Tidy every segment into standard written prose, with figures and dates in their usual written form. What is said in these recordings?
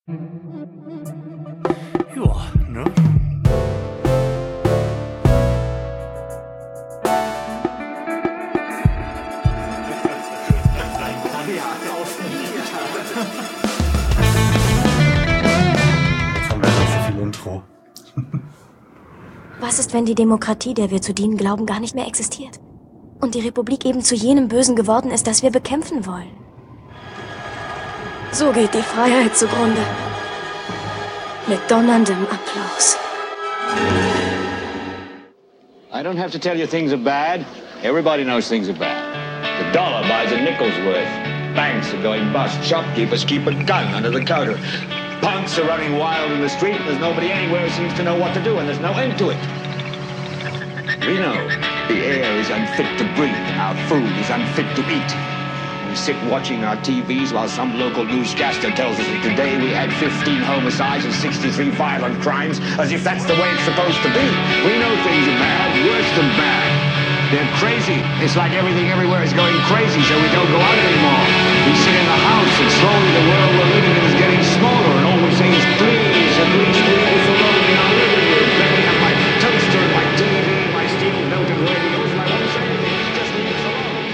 Ja, ne? Jetzt haben wir noch so viel Intro. Was ist, wenn die Demokratie, der wir zu dienen glauben, gar nicht mehr existiert? Und die Republik eben zu jenem Bösen geworden ist, das wir bekämpfen wollen? So geht die Freiheit zugrunde. Mit donnerndem Applaus. I don't have to tell you things are bad. Everybody knows things are bad. The dollar buys a nickel's worth. Banks are going bust. Shopkeepers keep a gun under the counter. Punks are running wild in the street. There's nobody anywhere who seems to know what to do, and there's no end to it. We know the air is unfit to breathe, and our food is unfit to eat. We sit watching our TVs while some local newscaster tells us that today we had 15 homicides and 63 violent crimes, as if that's the way it's supposed to be. We know things are bad, worse than bad. They're crazy. It's like everything everywhere is going crazy, so we don't go out anymore. We sit in the house, and slowly the world we're living in is getting smaller, and all we say is, please, at least leave us alone in our living room. Let me have my toaster, my TV, my steel-belted radios, and I won't say anything. Just leave us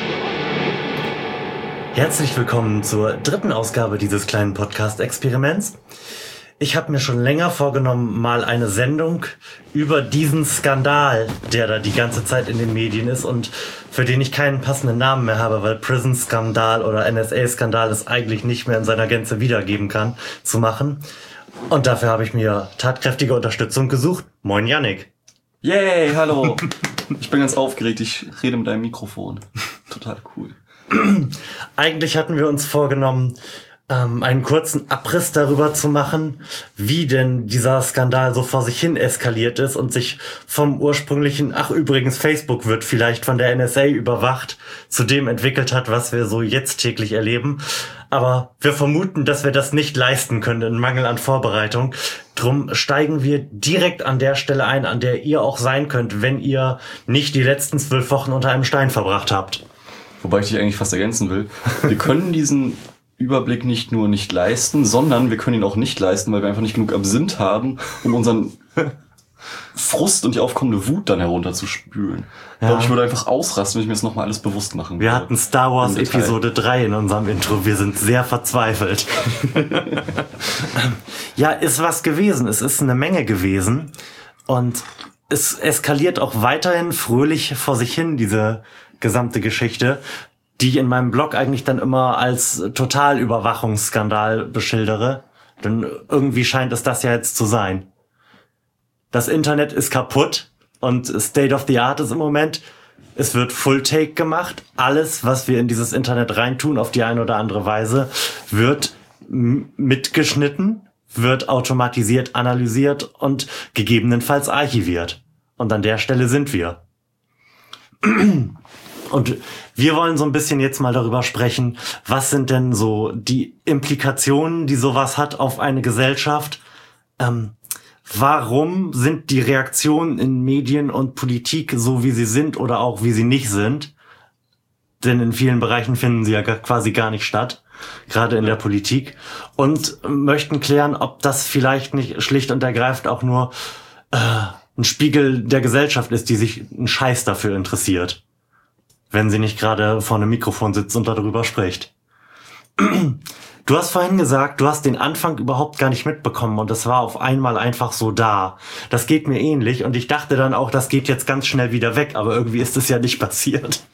alone. Herzlich willkommen zur dritten Ausgabe dieses kleinen Podcast-Experiments. Ich habe mir schon länger vorgenommen, mal eine Sendung über diesen Skandal, der da die ganze Zeit in den Medien ist und für den ich keinen passenden Namen mehr habe, weil Prison-Skandal oder NSA-Skandal es eigentlich nicht mehr in seiner Gänze wiedergeben kann, zu machen. Und dafür habe ich mir tatkräftige Unterstützung gesucht. Moin Yannick. Yay, hallo. Ich bin ganz aufgeregt, ich rede mit einem Mikrofon. Total cool. Eigentlich hatten wir uns vorgenommen, einen kurzen Abriss darüber zu machen, wie denn dieser Skandal so vor sich hin eskaliert ist und sich vom ursprünglichen, ach übrigens, Facebook wird vielleicht von der NSA überwacht, zu dem entwickelt hat, was wir so jetzt täglich erleben. Aber wir vermuten, dass wir das nicht leisten können in Mangel an Vorbereitung. Drum steigen wir direkt an der Stelle ein, an der ihr auch sein könnt, wenn ihr nicht die letzten 12 Wochen unter einem Stein verbracht habt. Wobei ich dich eigentlich fast ergänzen will. Wir können diesen Überblick nicht nur nicht leisten, sondern wir können ihn auch nicht leisten, weil wir einfach nicht genug Absinth haben, um unseren Frust und die aufkommende Wut dann herunterzuspülen. Ich glaube, ich würde einfach ausrasten, wenn ich mir das nochmal alles bewusst machen würde. Wir hatten Star Wars Episode 3 in unserem Intro. Wir sind sehr verzweifelt. Ja, ist was gewesen. Es ist eine Menge gewesen. Und es eskaliert auch weiterhin fröhlich vor sich hin, diese gesamte Geschichte, die ich in meinem Blog eigentlich dann immer als Totalüberwachungsskandal beschildere. Denn irgendwie scheint es das ja jetzt zu sein. Das Internet ist kaputt und State of the Art ist im Moment, es wird Full Take gemacht. Alles, was wir in dieses Internet reintun, auf die eine oder andere Weise, wird mitgeschnitten, wird automatisiert analysiert und gegebenenfalls archiviert. Und an der Stelle sind wir. Und wir wollen so ein bisschen jetzt mal darüber sprechen, was sind denn so die Implikationen, die sowas hat auf eine Gesellschaft? Warum sind die Reaktionen in Medien und Politik so, wie sie sind oder auch wie sie nicht sind? Denn in vielen Bereichen finden sie ja quasi gar nicht statt, gerade in der Politik. Und möchten klären, ob das vielleicht nicht schlicht und ergreifend auch nur ein Spiegel der Gesellschaft ist, die sich einen Scheiß dafür interessiert, wenn sie nicht gerade vor einem Mikrofon sitzt und darüber spricht. Du hast vorhin gesagt, du hast den Anfang überhaupt gar nicht mitbekommen und es war auf einmal einfach so da. Das geht mir ähnlich und ich dachte dann auch, das geht jetzt ganz schnell wieder weg, aber irgendwie ist es ja nicht passiert.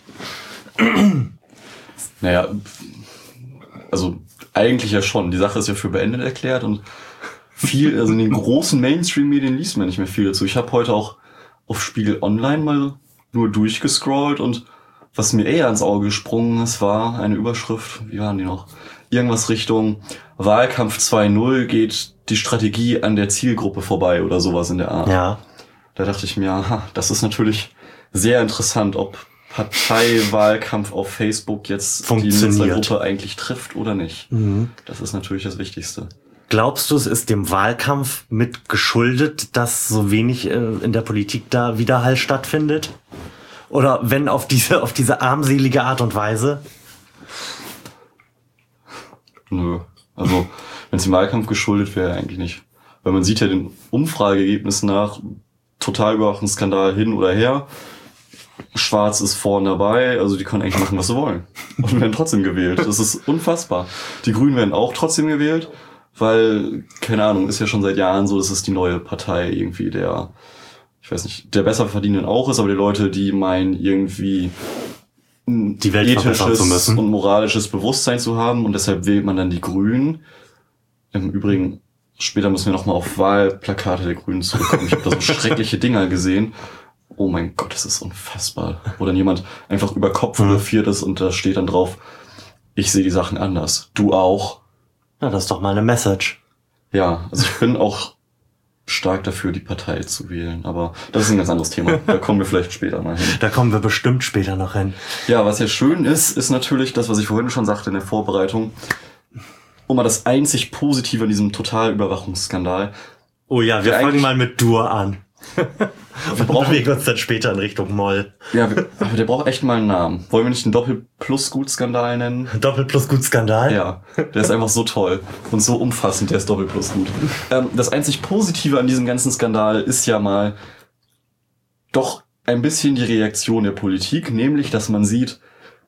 Naja, also eigentlich ja schon. Die Sache ist ja für beendet erklärt und viel, also in den großen Mainstream-Medien liest man nicht mehr viel dazu. Ich habe heute auch auf Spiegel Online mal nur durchgescrollt und was mir eher ans Auge gesprungen ist, war eine Überschrift, wie waren die noch? Irgendwas Richtung Wahlkampf 2.0 geht die Strategie an der Zielgruppe vorbei oder sowas in der Art. Ja. Da dachte ich mir, aha, das ist natürlich sehr interessant, ob Parteiwahlkampf auf Facebook jetzt die Nutzergruppe eigentlich trifft oder nicht. Mhm. Das ist natürlich das Wichtigste. Glaubst du, es ist dem Wahlkampf mit geschuldet, dass so wenig in der Politik da Widerhall stattfindet? Oder wenn auf diese armselige Art und Weise? Nö. Also wenn es dem Wahlkampf geschuldet wäre, eigentlich nicht. Weil man sieht ja den Umfrageergebnissen nach, Totalüberwachungsskandal hin oder her, Schwarz ist vorne dabei, also die können eigentlich machen, was sie wollen. Und werden trotzdem gewählt. Das ist unfassbar. Die Grünen werden auch trotzdem gewählt, weil, keine Ahnung, ist ja schon seit Jahren so, dass es die neue Partei irgendwie der besser verdienenden auch ist, aber die Leute, die meinen, irgendwie die Welt verbessern zu müssen und moralisches Bewusstsein zu haben, und deshalb wählt man dann die Grünen. Im Übrigen, später müssen wir nochmal auf Wahlplakate der Grünen zurückkommen. Ich habe da so schreckliche Dinger gesehen. Oh mein Gott, das ist unfassbar. Wo dann jemand einfach über Kopf fotografiert ist und da steht dann drauf, ich sehe die Sachen anders. Du auch. Ja, das ist doch mal eine Message. Ja, also ich bin auch stark dafür, die Partei zu wählen. Aber das ist ein ganz anderes Thema. Da kommen wir vielleicht später mal hin. Da kommen wir bestimmt später noch hin. Ja, was ja schön ist natürlich das, was ich vorhin schon sagte in der Vorbereitung. Und mal das einzig Positive an diesem Totalüberwachungsskandal. Oh ja, wir fangen mal mit Dur an. Wir bewegen uns dann später in Richtung Moll. Ja, aber der braucht echt mal einen Namen. Wollen wir nicht einen Doppel-Plus-Gut-Skandal nennen? Doppel-Plus-Gut-Skandal? Ja, der ist einfach so toll und so umfassend, der ist Doppel-Plus-Gut. Das einzig Positive an diesem ganzen Skandal ist ja mal doch ein bisschen die Reaktion der Politik, nämlich, dass man sieht,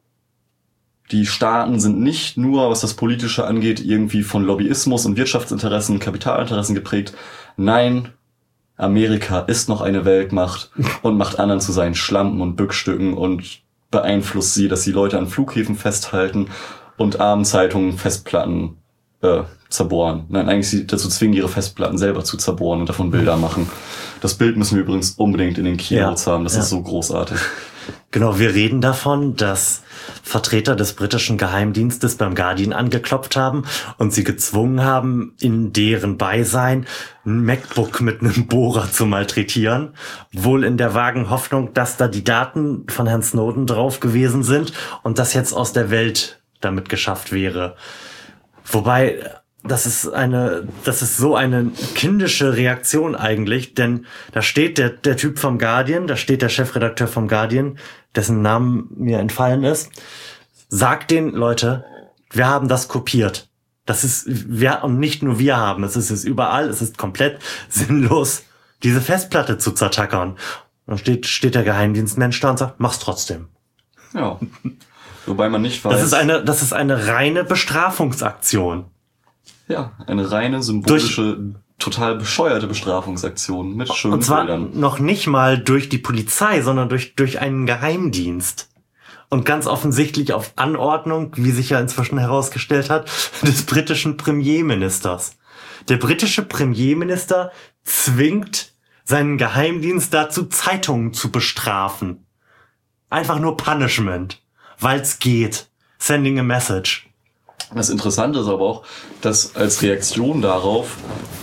die Staaten sind nicht nur, was das Politische angeht, irgendwie von Lobbyismus und Wirtschaftsinteressen, Kapitalinteressen geprägt. Nein, Amerika ist noch eine Weltmacht und macht anderen zu seinen Schlampen und Bückstücken und beeinflusst sie, dass sie Leute an Flughäfen festhalten und Abendzeitungen Festplatten zerbohren. Nein, eigentlich sie dazu zwingen, ihre Festplatten selber zu zerbohren und davon Bilder machen. Das Bild müssen wir übrigens unbedingt in den Keynotes haben, das ist so großartig. Genau, wir reden davon, dass Vertreter des britischen Geheimdienstes beim Guardian angeklopft haben und sie gezwungen haben, in deren Beisein ein MacBook mit einem Bohrer zu malträtieren. Wohl in der vagen Hoffnung, dass da die Daten von Herrn Snowden drauf gewesen sind und das jetzt aus der Welt damit geschafft wäre. Wobei, das ist so eine kindische Reaktion eigentlich, denn da steht der Typ vom Guardian, da steht der Chefredakteur vom Guardian, dessen Namen mir entfallen ist, sagt den Leute, wir haben das kopiert. Das ist, und nicht nur wir haben, es ist überall, es ist komplett sinnlos, diese Festplatte zu zertackern. Und dann steht der Geheimdienstmensch da und sagt, mach's trotzdem. Ja. Wobei man nicht weiß. Das ist eine reine Bestrafungsaktion. Ja, eine reine symbolische, total bescheuerte Bestrafungsaktion mit schönen Und zwar Bildern. noch nicht mal durch die Polizei, sondern durch einen Geheimdienst. Und ganz offensichtlich auf Anordnung, wie sich ja inzwischen herausgestellt hat, des britischen Premierministers. Der britische Premierminister zwingt seinen Geheimdienst dazu, Zeitungen zu bestrafen. Einfach nur Punishment. Weil's geht. Sending a message. Das Interessante ist aber auch, dass als Reaktion darauf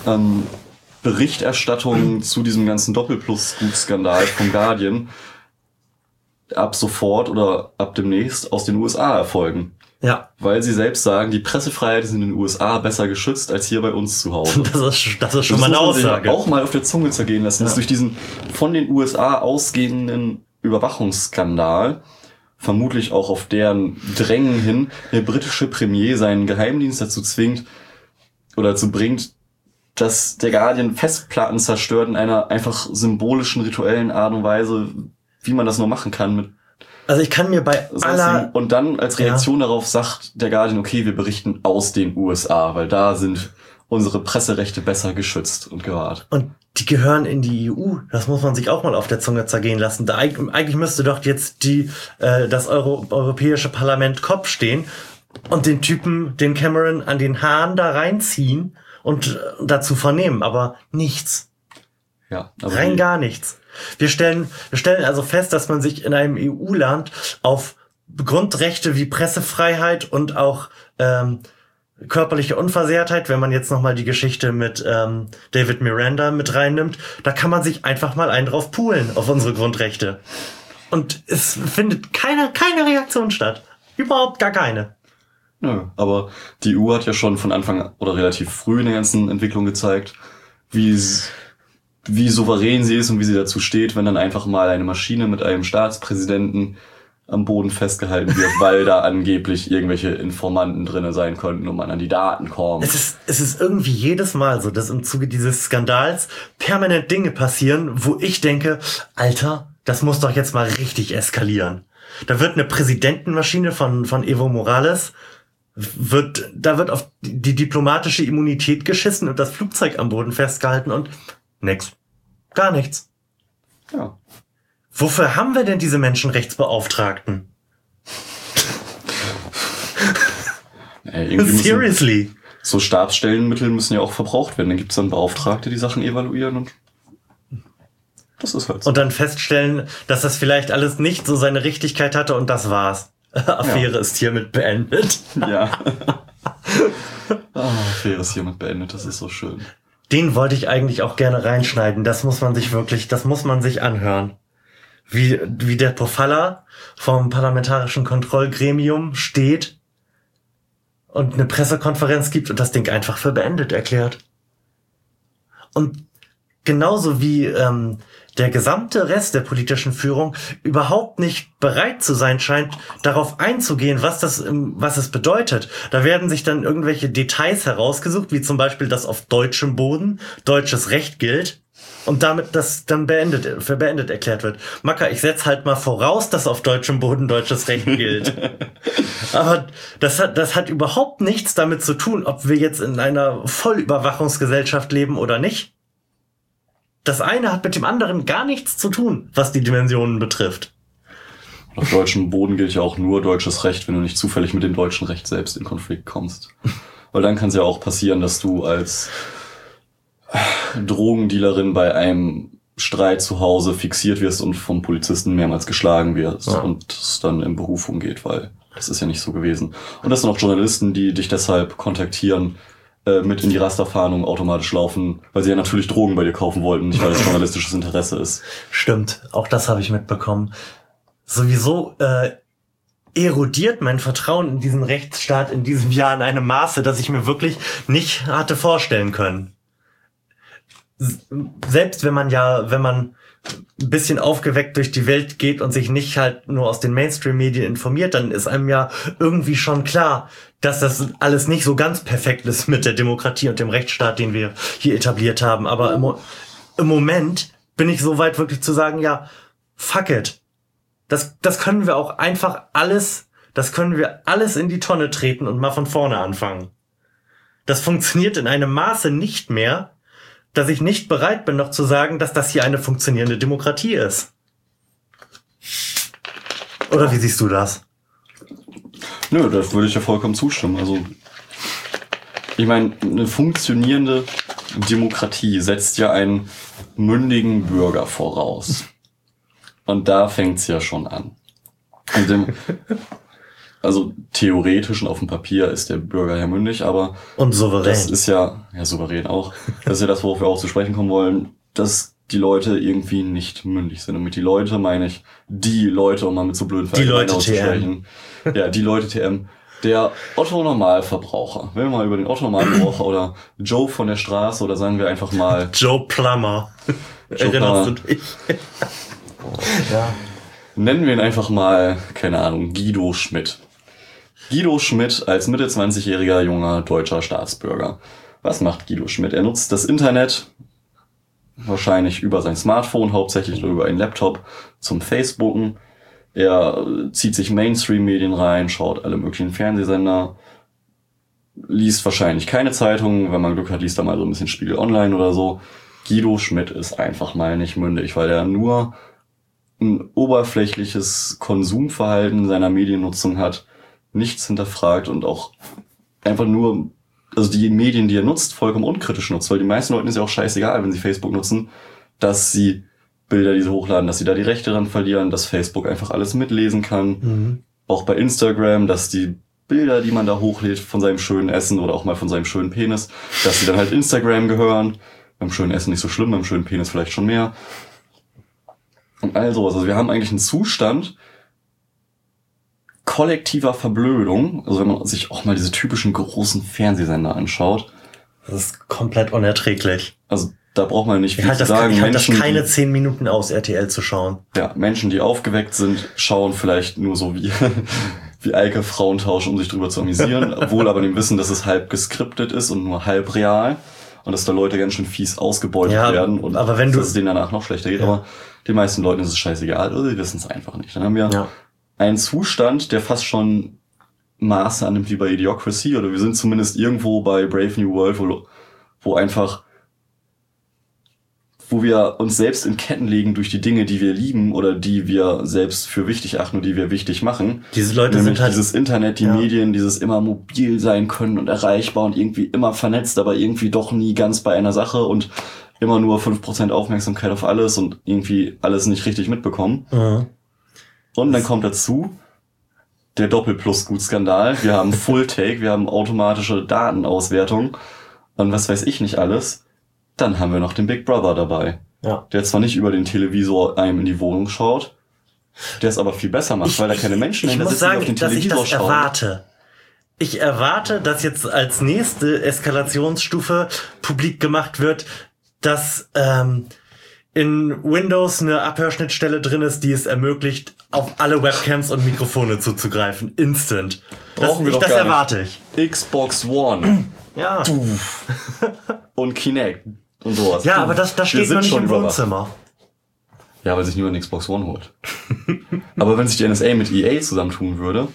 Berichterstattung zu diesem ganzen Doppelplus-Skandal vom Guardian ab sofort oder ab demnächst aus den USA erfolgen. Ja. Weil sie selbst sagen, die Pressefreiheit ist in den USA besser geschützt als hier bei uns zu Hause. Das ist schon mal eine Aussage. Auch mal auf der Zunge zergehen lassen, dass durch diesen von den USA ausgehenden Überwachungsskandal, vermutlich auch auf deren Drängen hin, der britische Premier seinen Geheimdienst dazu zwingt oder dazu bringt, dass der Guardian Festplatten zerstört in einer einfach symbolischen, rituellen Art und Weise, wie man das nur machen kann. Also ich kann mir bei aller... Und dann als Reaktion darauf sagt der Guardian, okay, wir berichten aus den USA, weil da sind unsere Presserechte besser geschützt und gewahrt. Und die gehören in die EU. Das muss man sich auch mal auf der Zunge zergehen lassen. Eigentlich müsste doch jetzt das Europäische Parlament Kopf stehen und den Typen, den Cameron, an den Haaren da reinziehen und dazu vernehmen. Aber nichts. Ja, aber rein gar nichts. Wir stellen also fest, dass man sich in einem EU-Land auf Grundrechte wie Pressefreiheit und auch körperliche Unversehrtheit, wenn man jetzt nochmal die Geschichte mit David Miranda mit reinnimmt, da kann man sich einfach mal einen drauf poolen auf unsere Grundrechte. Und es findet keine Reaktion statt. Überhaupt gar keine. Nö, aber die EU hat ja schon von Anfang oder relativ früh in der ganzen Entwicklung gezeigt, wie souverän sie ist und wie sie dazu steht, wenn dann einfach mal eine Maschine mit einem Staatspräsidenten am Boden festgehalten wird, weil da angeblich irgendwelche Informanten drinne sein könnten und man an die Daten kommt. Es ist irgendwie jedes Mal so, dass im Zuge dieses Skandals permanent Dinge passieren, wo ich denke, Alter, das muss doch jetzt mal richtig eskalieren. Da wird eine Präsidentenmaschine von Evo Morales, da wird auf die diplomatische Immunität geschissen und das Flugzeug am Boden festgehalten und nix. Gar nichts. Ja. Wofür haben wir denn diese Menschenrechtsbeauftragten? Seriously. So Stabsstellenmittel müssen ja auch verbraucht werden. Dann gibt's dann Beauftragte, die Sachen evaluieren und das ist halt so. Und dann feststellen, dass das vielleicht alles nicht so seine Richtigkeit hatte und das war's. Affäre ist hiermit beendet. Ja. Affäre ist hiermit beendet, das ist so schön. Den wollte ich eigentlich auch gerne reinschneiden. Das muss man sich anhören. Wie der Pofalla vom Parlamentarischen Kontrollgremium steht und eine Pressekonferenz gibt und das Ding einfach für beendet erklärt. Und genauso wie der gesamte Rest der politischen Führung überhaupt nicht bereit zu sein scheint, darauf einzugehen, was es bedeutet. Da werden sich dann irgendwelche Details herausgesucht, wie zum Beispiel, dass auf deutschem Boden deutsches Recht gilt und damit das dann für beendet erklärt wird. Macker, ich setz halt mal voraus, dass auf deutschem Boden deutsches Recht gilt. Aber das hat überhaupt nichts damit zu tun, ob wir jetzt in einer Vollüberwachungsgesellschaft leben oder nicht. Das eine hat mit dem anderen gar nichts zu tun, was die Dimensionen betrifft. Auf deutschem Boden gilt ja auch nur deutsches Recht, wenn du nicht zufällig mit dem deutschen Recht selbst in Konflikt kommst. Weil dann kann es ja auch passieren, dass du als Drogendealerin bei einem Streit zu Hause fixiert wirst und vom Polizisten mehrmals geschlagen wirst und es dann in Berufung geht, weil das ist ja nicht so gewesen. Und das sind auch Journalisten, die dich deshalb kontaktieren, mit in die Rasterfahndung automatisch laufen, weil sie ja natürlich Drogen bei dir kaufen wollten, nicht weil es journalistisches Interesse ist. Stimmt, auch das habe ich mitbekommen. Sowieso erodiert mein Vertrauen in diesen Rechtsstaat in diesem Jahr in einem Maße, dass ich mir wirklich nicht hatte vorstellen können. Selbst wenn man ein bisschen aufgeweckt durch die Welt geht und sich nicht halt nur aus den Mainstream-Medien informiert, dann ist einem ja irgendwie schon klar, dass das alles nicht so ganz perfekt ist mit der Demokratie und dem Rechtsstaat, den wir hier etabliert haben. Aber im Moment bin ich so weit wirklich zu sagen, ja, fuck it. Das können wir auch einfach alles in die Tonne treten und mal von vorne anfangen. Das funktioniert in einem Maße nicht mehr, dass ich nicht bereit bin, noch zu sagen, dass das hier eine funktionierende Demokratie ist. Oder wie siehst du das? Nö, da würde ich ja vollkommen zustimmen. Also, ich meine, eine funktionierende Demokratie setzt ja einen mündigen Bürger voraus. Und da fängt's ja schon an. Also theoretisch und auf dem Papier ist der Bürger ja mündig, aber und souverän. Das ist ja souverän auch. Das ist ja das, worauf wir auch zu sprechen kommen wollen, dass die Leute irgendwie nicht mündig sind. Und mit die Leute meine ich die Leute, um mal mit so blöden Vergleichen auszusprechen. Ja, die Leute TM. Der Otto-Normalverbraucher. Wenn wir mal über den Otto-Normalverbraucher oder Joe von der Straße oder sagen wir einfach mal Joe Plummer. Erinnerst du dich? Ja. Nennen wir ihn einfach mal, keine Ahnung, Guido Schmidt. Guido Schmidt als Mitte 20-jähriger junger deutscher Staatsbürger. Was macht Guido Schmidt? Er nutzt das Internet, wahrscheinlich über sein Smartphone, hauptsächlich oder über einen Laptop, zum Facebooken. Er zieht sich Mainstream-Medien rein, schaut alle möglichen Fernsehsender, liest wahrscheinlich keine Zeitungen, wenn man Glück hat, liest er mal so ein bisschen Spiegel Online oder so. Guido Schmidt ist einfach mal nicht mündig, weil er nur ein oberflächliches Konsumverhalten seiner Mediennutzung hat, nichts hinterfragt und auch einfach nur, also die Medien, die er nutzt, vollkommen unkritisch nutzt, weil die meisten Leuten ist ja auch scheißegal, wenn sie Facebook nutzen, dass sie Bilder, die sie hochladen, dass sie da die Rechte dran verlieren, dass Facebook einfach alles mitlesen kann. Mhm. Auch bei Instagram, dass die Bilder, die man da hochlädt von seinem schönen Essen oder auch mal von seinem schönen Penis, dass sie dann halt Instagram gehören. Beim schönen Essen nicht so schlimm, beim schönen Penis vielleicht schon mehr. Und all sowas. Also wir haben eigentlich einen Zustand kollektiver Verblödung. Also wenn man sich auch mal diese typischen großen Fernsehsender anschaut. Das ist komplett unerträglich. Also da braucht man nicht viel halt zu sagen. Ich halte das Menschen, keine 10 Minuten aus, RTL zu schauen. Ja, Menschen, die aufgeweckt sind, schauen vielleicht nur so wie Eike Frauentausch, um sich drüber zu amüsieren, obwohl aber dem Wissen, dass es halb geskriptet ist und nur halb real und dass da Leute ganz schön fies ausgebeutet werden und aber dass es denen danach noch schlechter geht. Ja. Aber den meisten Leuten ist es scheißegal oder sie wissen es einfach nicht. Dann haben wir einen Zustand, der fast schon Maße annimmt wie bei Idiocracy, oder wir sind zumindest irgendwo bei Brave New World, wo einfach wo wir uns selbst in Ketten legen durch die Dinge, die wir lieben oder die wir selbst für wichtig achten und die wir wichtig machen. Diese Leute sind halt dieses Internet, die Medien, dieses immer mobil sein können und erreichbar und irgendwie immer vernetzt, aber irgendwie doch nie ganz bei einer Sache und immer nur 5% Aufmerksamkeit auf alles und irgendwie alles nicht richtig mitbekommen. Mhm. Und dann kommt dazu der Doppelplus-Gut-Skandal. Wir haben Full-Take, wir haben automatische Datenauswertung und was weiß ich nicht alles. Dann haben wir noch den Big Brother dabei. Ja. Der zwar nicht über den Televisor einem in die Wohnung schaut, der es aber viel besser macht, weil da keine Menschen sitzen, die auf den Televisor schauen. Erwarte. Ich erwarte, dass jetzt als nächste Eskalationsstufe publik gemacht wird, dass in Windows eine Abhörschnittstelle drin ist, die es ermöglicht, auf alle Webcams und Mikrofone zuzugreifen. Instant. Brauchen wir doch das gar erwarte nicht. Xbox One. Ja. Und Kinect. Und sowas. Ja, aber das steht noch nicht im Wohnzimmer. Ja, weil sich niemand eine Xbox One holt. Aber wenn sich die NSA mit EA zusammentun würde,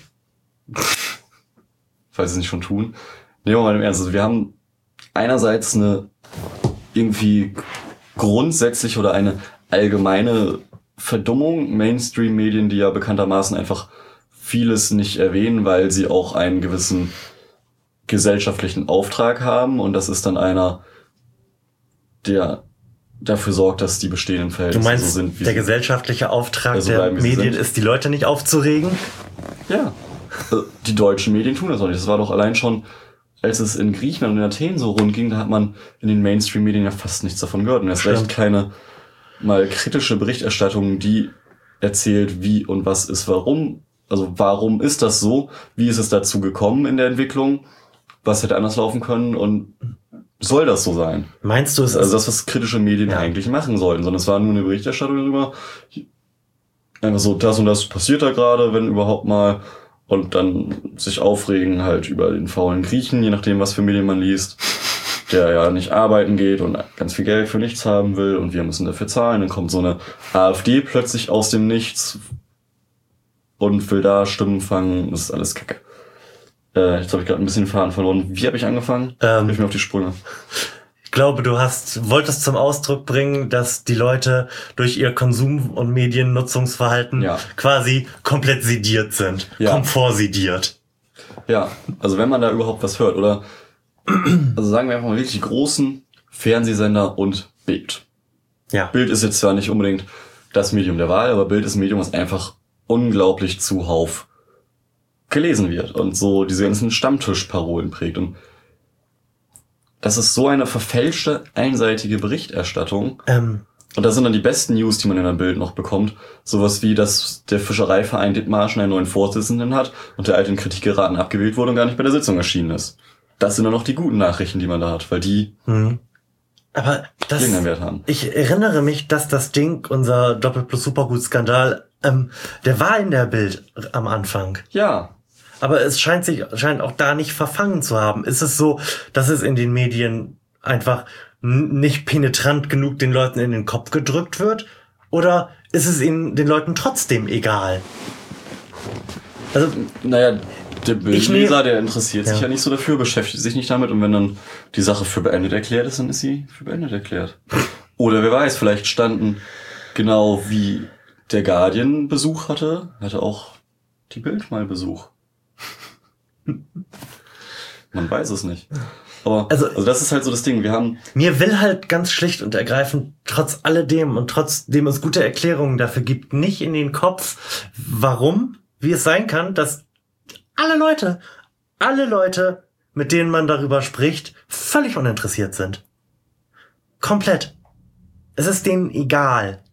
falls sie es nicht schon tun, nehmen wir mal im Ernst. Also wir haben einerseits eine irgendwie grundsätzlich oder eine allgemeine Verdummung. Mainstream-Medien, die ja bekanntermaßen einfach vieles nicht erwähnen, weil sie auch einen gewissen gesellschaftlichen Auftrag haben. Und das ist dann einer, der dafür sorgt, dass die bestehenden Verhältnisse so sind. Du meinst, so sind, der gesellschaftliche Auftrag der Medien ist, die Leute nicht aufzuregen? Ja. Die deutschen Medien tun das auch nicht. Das war doch allein schon, als es in Griechenland und in Athen so rund ging, da hat man in den Mainstream-Medien ja fast nichts davon gehört. Und erst recht keine mal kritische Berichterstattung, die erzählt, wie und was ist, warum. Also warum ist das so? Wie ist es dazu gekommen in der Entwicklung? Was hätte anders laufen können? Und soll das so sein? Meinst du, es also das, was kritische Medien eigentlich machen sollten, sondern es war nur eine Berichterstattung darüber. Einfach so, das und das passiert da gerade, wenn überhaupt mal. Und dann sich aufregen halt über den faulen Griechen, je nachdem, was für Medien man liest, der ja nicht arbeiten geht und ganz viel Geld für nichts haben will und wir müssen dafür zahlen. Dann kommt so eine AfD plötzlich aus dem Nichts und will da Stimmen fangen. Das ist alles Kacke. Jetzt habe ich gerade ein bisschen den Faden verloren. Wie habe ich angefangen? Hilf mir auf die Sprünge. Ich glaube, du wolltest zum Ausdruck bringen, dass die Leute durch ihr Konsum- und Mediennutzungsverhalten quasi komplett sediert sind. Ja. Komfortsediert. Ja, also wenn man da überhaupt was hört, oder also sagen wir einfach mal wirklich die großen Fernsehsender und Bild. Ja. Bild ist jetzt zwar nicht unbedingt das Medium der Wahl, aber Bild ist ein Medium, was einfach unglaublich zuhauf gelesen wird und so diese ganzen Stammtischparolen prägt. Und das ist so eine verfälschte, einseitige Berichterstattung. Und das sind dann die besten News, die man in einem Bild noch bekommt. Sowas wie, dass der Fischereiverein Dithmarschen einen neuen Vorsitzenden hat und der alte in Kritik geraten abgewählt wurde und gar nicht bei der Sitzung erschienen ist. Das sind dann noch die guten Nachrichten, die man da hat, weil die aber das, irgendeinen Wert haben. Ich erinnere mich, dass das Ding, unser Doppel-Plus-Supergut-Skandal, der war in der Bild am Anfang. Ja. Aber es scheint auch da nicht verfangen zu haben. Ist es so, dass es in den Medien einfach nicht penetrant genug den Leuten in den Kopf gedrückt wird? Oder ist es den Leuten trotzdem egal? Also, naja, der Bildleser, der interessiert sich ja nicht so dafür, beschäftigt sich nicht damit. Und wenn dann die Sache für beendet erklärt ist, dann ist sie für beendet erklärt. Oder wer weiß, vielleicht standen genau wie der Guardian Besuch hatte auch die Bild mal Besuch. Man weiß es nicht. Aber also das ist halt so das Ding. Mir will halt ganz schlicht und ergreifend trotz alledem und trotzdem es gute Erklärungen dafür gibt, nicht in den Kopf, wie es sein kann, dass alle Leute, mit denen man darüber spricht, völlig uninteressiert sind. Komplett. Es ist denen egal.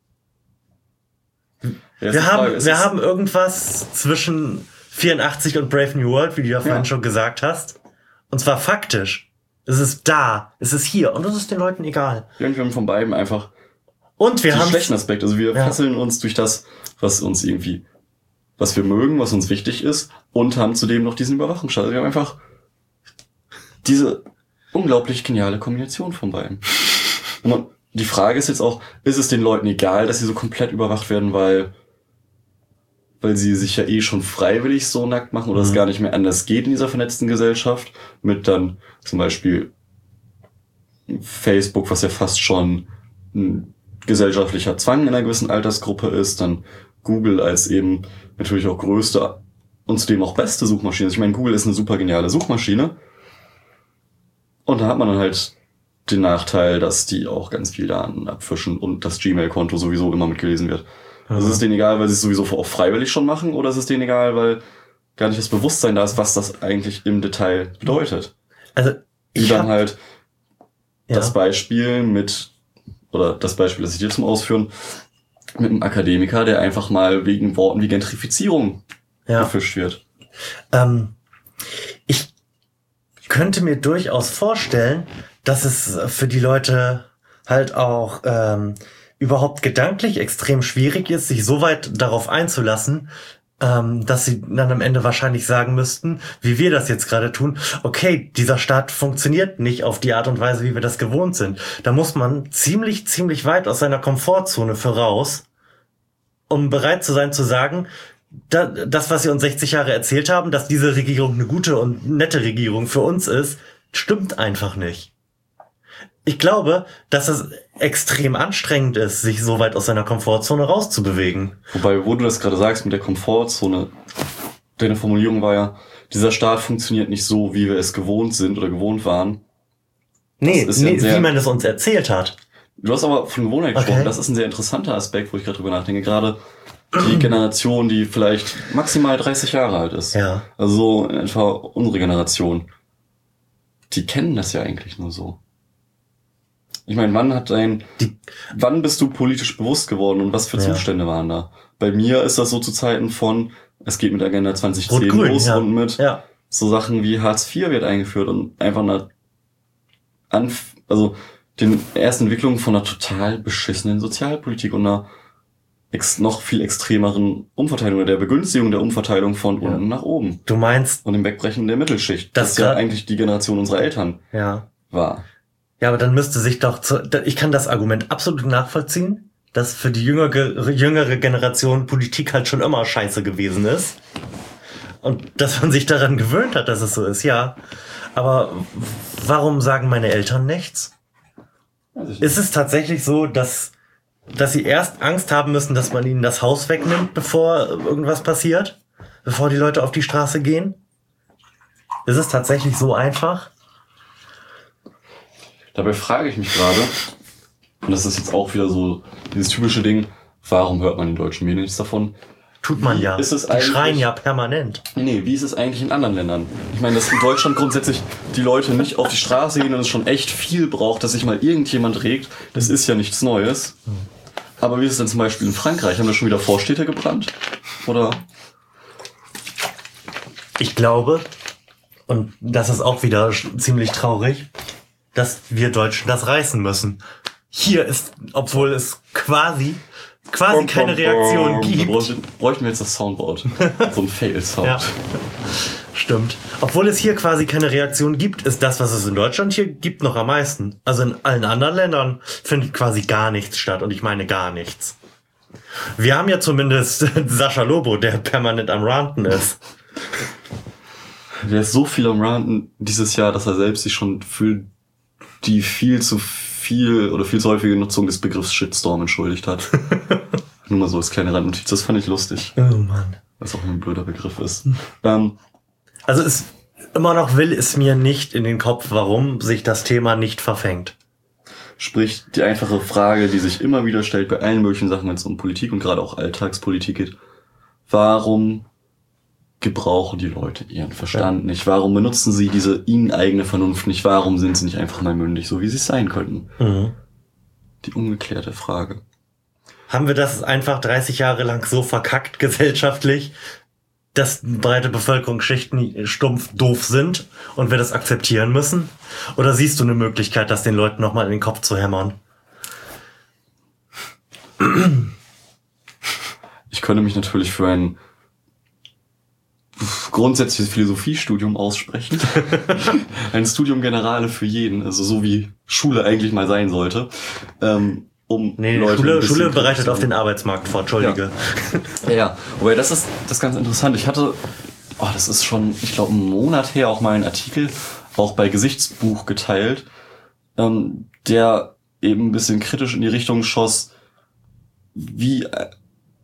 Wir haben irgendwas zwischen 84 und Brave New World, wie du ja vorhin schon gesagt hast. Und zwar faktisch. Es ist da. Es ist hier. Und das ist den Leuten egal. Ja, wir haben von beiden einfach Und wir die haben schlechten Aspekte. Also wir fesseln uns durch das, was wir mögen, was uns wichtig ist, und haben zudem noch diesen Überwachungsstaat. Wir haben einfach diese unglaublich geniale Kombination von beiden. Und die Frage ist jetzt auch, ist es den Leuten egal, dass sie so komplett überwacht werden, weil sie sich ja schon freiwillig so nackt machen oder es gar nicht mehr anders geht in dieser vernetzten Gesellschaft, mit dann zum Beispiel Facebook, was ja fast schon ein gesellschaftlicher Zwang in einer gewissen Altersgruppe ist, dann Google als eben natürlich auch größte und zudem auch beste Suchmaschine. Ich meine, Google ist eine super geniale Suchmaschine, und da hat man dann halt den Nachteil, dass die auch ganz viel Daten abfischen und das Gmail-Konto sowieso immer mitgelesen wird. Also ist es denen egal, weil sie es sowieso auch freiwillig schon machen, oder ist es denen egal, weil gar nicht das Bewusstsein da ist, was das eigentlich im Detail bedeutet? Also dann halt das Beispiel, das ich dir zum Ausführen, mit einem Akademiker, der einfach mal wegen Worten wie Gentrifizierung gefischt wird. Ich könnte mir durchaus vorstellen, dass es für die Leute halt auch überhaupt gedanklich extrem schwierig ist, sich so weit darauf einzulassen, dass sie dann am Ende wahrscheinlich sagen müssten, wie wir das jetzt gerade tun, okay, dieser Staat funktioniert nicht auf die Art und Weise, wie wir das gewohnt sind. Da muss man ziemlich weit aus seiner Komfortzone für raus, um bereit zu sein zu sagen, das, was sie uns 60 Jahre erzählt haben, dass diese Regierung eine gute und nette Regierung für uns ist, stimmt einfach nicht. Ich glaube, dass es extrem anstrengend ist, sich so weit aus seiner Komfortzone rauszubewegen. Wobei, wo du das gerade sagst mit der Komfortzone, deine Formulierung war ja, dieser Staat funktioniert nicht so, wie wir es gewohnt sind oder gewohnt waren. Nee, wie man es uns erzählt hat. Du hast aber von Gewohnheit gesprochen. Okay. Das ist ein sehr interessanter Aspekt, wo ich gerade drüber nachdenke. Gerade die Generation, die vielleicht maximal 30 Jahre alt ist. Ja. Also so in etwa unsere Generation. Die kennen das ja eigentlich nur so. Ich meine, wann bist du politisch bewusst geworden und was für Zustände waren da? Bei mir ist das so zu Zeiten von, es geht mit Agenda 2010 los und mit so Sachen wie Hartz IV wird eingeführt und einfach den ersten Entwicklungen von einer total beschissenen Sozialpolitik und einer noch viel extremeren Umverteilung oder der Begünstigung der Umverteilung von unten nach oben. Du meinst? Und dem Wegbrechen der Mittelschicht. Das ja eigentlich die Generation unserer Eltern war. Ja, aber dann müsste sich doch, ich kann das Argument absolut nachvollziehen, dass für die jüngere Generation Politik halt schon immer scheiße gewesen ist. Und dass man sich daran gewöhnt hat, dass es so ist, ja. Aber warum sagen meine Eltern nichts? Ist es tatsächlich so, dass sie erst Angst haben müssen, dass man ihnen das Haus wegnimmt, bevor irgendwas passiert? Bevor die Leute auf die Straße gehen? Ist es tatsächlich so einfach? Dabei frage ich mich gerade, und das ist jetzt auch wieder so dieses typische Ding, warum hört man in deutschen Medien nichts davon? Tut man ja. Die schreien ja permanent. Nee, wie ist es eigentlich in anderen Ländern? Ich meine, dass in Deutschland grundsätzlich die Leute nicht auf die Straße gehen und es schon echt viel braucht, dass sich mal irgendjemand regt, das ist ja nichts Neues. Aber wie ist es denn zum Beispiel in Frankreich? Haben da schon wieder Vorstädte gebrannt? Oder? Ich glaube, und das ist auch wieder ziemlich traurig, dass wir Deutschen das reißen müssen. Hier ist, obwohl es quasi keine Reaktion gibt. Bräuchten wir jetzt das Soundboard. So ein Fail-Sound. Ja. Stimmt. Obwohl es hier quasi keine Reaktion gibt, ist das, was es in Deutschland hier gibt, noch am meisten. Also in allen anderen Ländern findet quasi gar nichts statt. Und ich meine gar nichts. Wir haben ja zumindest Sascha Lobo, der permanent am Ranten ist. Der ist so viel am Ranten dieses Jahr, dass er selbst sich schon für die viel zu häufige Nutzung des Begriffs Shitstorm entschuldigt hat. Nur mal so als kleine Randnotiz. Das fand ich lustig. Oh Mann. Was auch ein blöder Begriff ist. Also immer noch will es mir nicht in den Kopf, warum sich das Thema nicht verfängt. Sprich, die einfache Frage, die sich immer wieder stellt bei allen möglichen Sachen, wenn es um Politik und gerade auch Alltagspolitik geht. Warum gebrauchen die Leute ihren Verstand nicht? Warum benutzen sie diese ihnen eigene Vernunft nicht? Warum sind sie nicht einfach mal mündig, so wie sie es sein könnten? Mhm. Die ungeklärte Frage. Haben wir das einfach 30 Jahre lang so verkackt gesellschaftlich, dass breite Bevölkerungsschichten stumpf doof sind und wir das akzeptieren müssen? Oder siehst du eine Möglichkeit, das den Leuten nochmal in den Kopf zu hämmern? Ich könnte mich natürlich für ein grundsätzliches Philosophiestudium aussprechen. Ein Studium Generale für jeden, also so wie Schule eigentlich mal sein sollte. Schule bereitet auf den Arbeitsmarkt vor, entschuldige. Ja, wobei das ist ganz interessant. Ich hatte, das ist schon, ich glaube, einen Monat her auch mal einen Artikel auch bei Gesichtsbuch geteilt, der eben ein bisschen kritisch in die Richtung schoss, der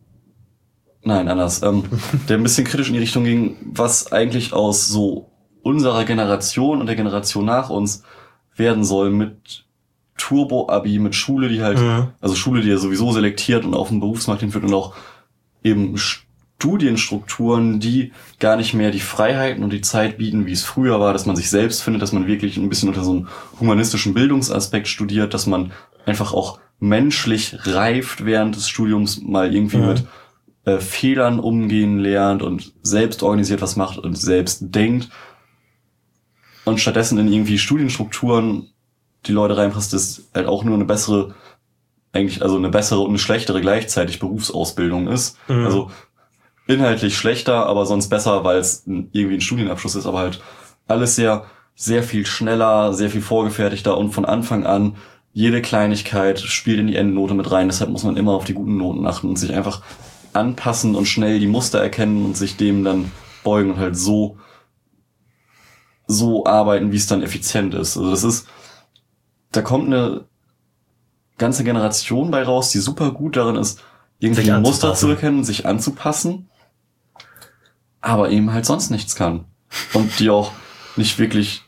ein bisschen kritisch in die Richtung ging, was eigentlich aus so unserer Generation und der Generation nach uns werden soll mit Turbo-Abi, mit Schule, die halt, also Schule, die ja sowieso selektiert und auf dem Berufsmarkt hinführt und auch eben Studienstrukturen, die gar nicht mehr die Freiheiten und die Zeit bieten, wie es früher war, dass man sich selbst findet, dass man wirklich ein bisschen unter so einem humanistischen Bildungsaspekt studiert, dass man einfach auch menschlich reift während des Studiums, mal irgendwie mit Fehlern umgehen lernt und selbst organisiert was macht und selbst denkt und stattdessen in irgendwie Studienstrukturen die Leute reinpasst, ist halt auch nur eine bessere und eine schlechtere gleichzeitig Berufsausbildung ist. Also inhaltlich schlechter, aber sonst besser, weil es irgendwie ein Studienabschluss ist, aber halt alles sehr, sehr viel schneller, sehr viel vorgefertigter und von Anfang an jede Kleinigkeit spielt in die Endnote mit rein. Deshalb muss man immer auf die guten Noten achten und sich einfach anpassen und schnell die Muster erkennen und sich dem dann beugen und halt so arbeiten, wie es dann effizient ist. Also da kommt eine ganze Generation bei raus, die super gut darin ist, irgendwie ein Muster zu erkennen, sich anzupassen, aber eben halt sonst nichts kann. Und die auch nicht wirklich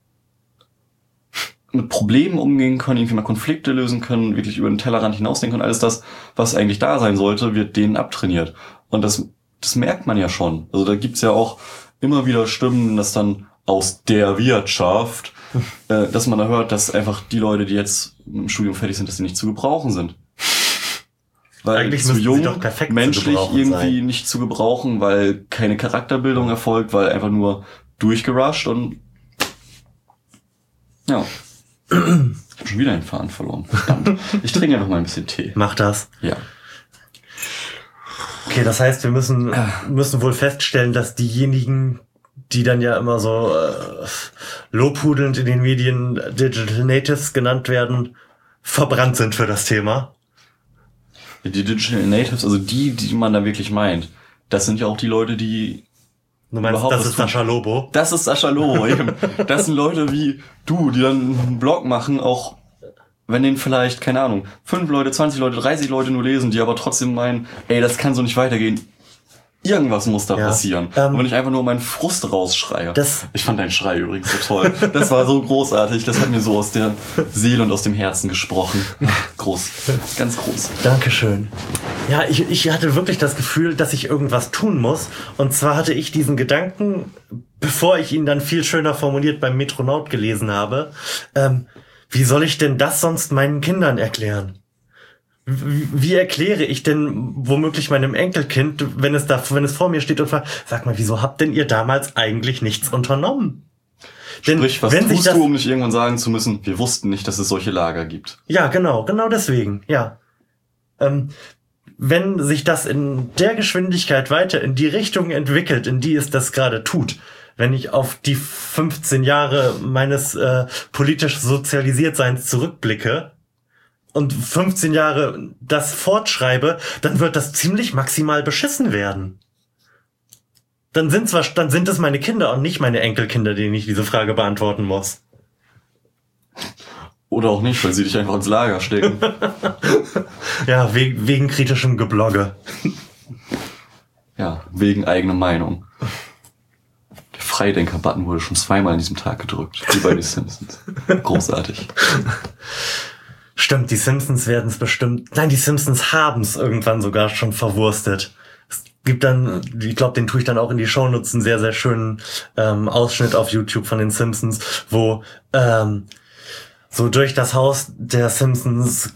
mit Problemen umgehen können, irgendwie mal Konflikte lösen können, wirklich über den Tellerrand hinausdenken können. Alles das, was eigentlich da sein sollte, wird denen abtrainiert. Und das merkt man ja schon. Also da gibt's ja auch immer wieder Stimmen, dass dann aus der Wirtschaft, dass man da hört, dass einfach die Leute, die jetzt im Studium fertig sind, dass die nicht zu gebrauchen sind. Weil eigentlich zu jung, doch perfekt menschlich irgendwie sein. nicht zu gebrauchen, weil keine Charakterbildung erfolgt, weil einfach nur durchgerusht und ja. Ich hab schon wieder den Faden verloren. Verdammt. Ich trinke einfach mal ein bisschen Tee. Mach das. Ja. Okay, das heißt, wir müssen wohl feststellen, dass diejenigen, die dann ja immer so lobhudelnd in den Medien Digital Natives genannt werden, verbrannt sind für das Thema. Die Digital Natives, also die man da wirklich meint, das sind ja auch die Leute, die Du meinst, das ist Sascha Lobo? Das ist Sascha Lobo, eben. Das sind Leute wie du, die dann einen Blog machen, auch wenn den vielleicht, keine Ahnung, 5 Leute, 20 Leute, 30 Leute nur lesen, die aber trotzdem meinen, ey, das kann so nicht weitergehen. Irgendwas muss da passieren. Und wenn ich einfach nur meinen Frust rausschreie. Ich fand deinen Schrei übrigens so toll. Das war so großartig. Das hat mir so aus der Seele und aus dem Herzen gesprochen. Groß. Ganz groß. Dankeschön. Ja, ich hatte wirklich das Gefühl, dass ich irgendwas tun muss. Und zwar hatte ich diesen Gedanken, bevor ich ihn dann viel schöner formuliert beim Metronaut gelesen habe. Wie soll ich denn das sonst meinen Kindern erklären? Wie erkläre ich denn womöglich meinem Enkelkind, wenn es vor mir steht und fragt, sag mal, wieso habt denn ihr damals eigentlich nichts unternommen? Sprich, was tust du, um nicht irgendwann sagen zu müssen, wir wussten nicht, dass es solche Lager gibt? Ja, genau deswegen, ja. Wenn sich das in der Geschwindigkeit weiter in die Richtung entwickelt, in die es das gerade tut, wenn ich auf die 15 Jahre meines politisch Sozialisiertseins zurückblicke, und 15 Jahre das fortschreibe, dann wird das ziemlich maximal beschissen werden. Dann sind es meine Kinder und nicht meine Enkelkinder, denen ich diese Frage beantworten muss. Oder auch nicht, weil sie dich einfach ins Lager stecken. Ja, wegen kritischem Geblogge. Ja, wegen eigener Meinung. Der Freidenker-Button wurde schon 2-mal an diesem Tag gedrückt, wie bei den Simpsons. Großartig. Stimmt, die Simpsons werden es bestimmt... Nein, die Simpsons haben es irgendwann sogar schon verwurstet. Es gibt dann, ich glaube, den tue ich dann auch in die Shownotes, einen sehr, sehr schönen Ausschnitt auf YouTube von den Simpsons, wo so durch das Haus der Simpsons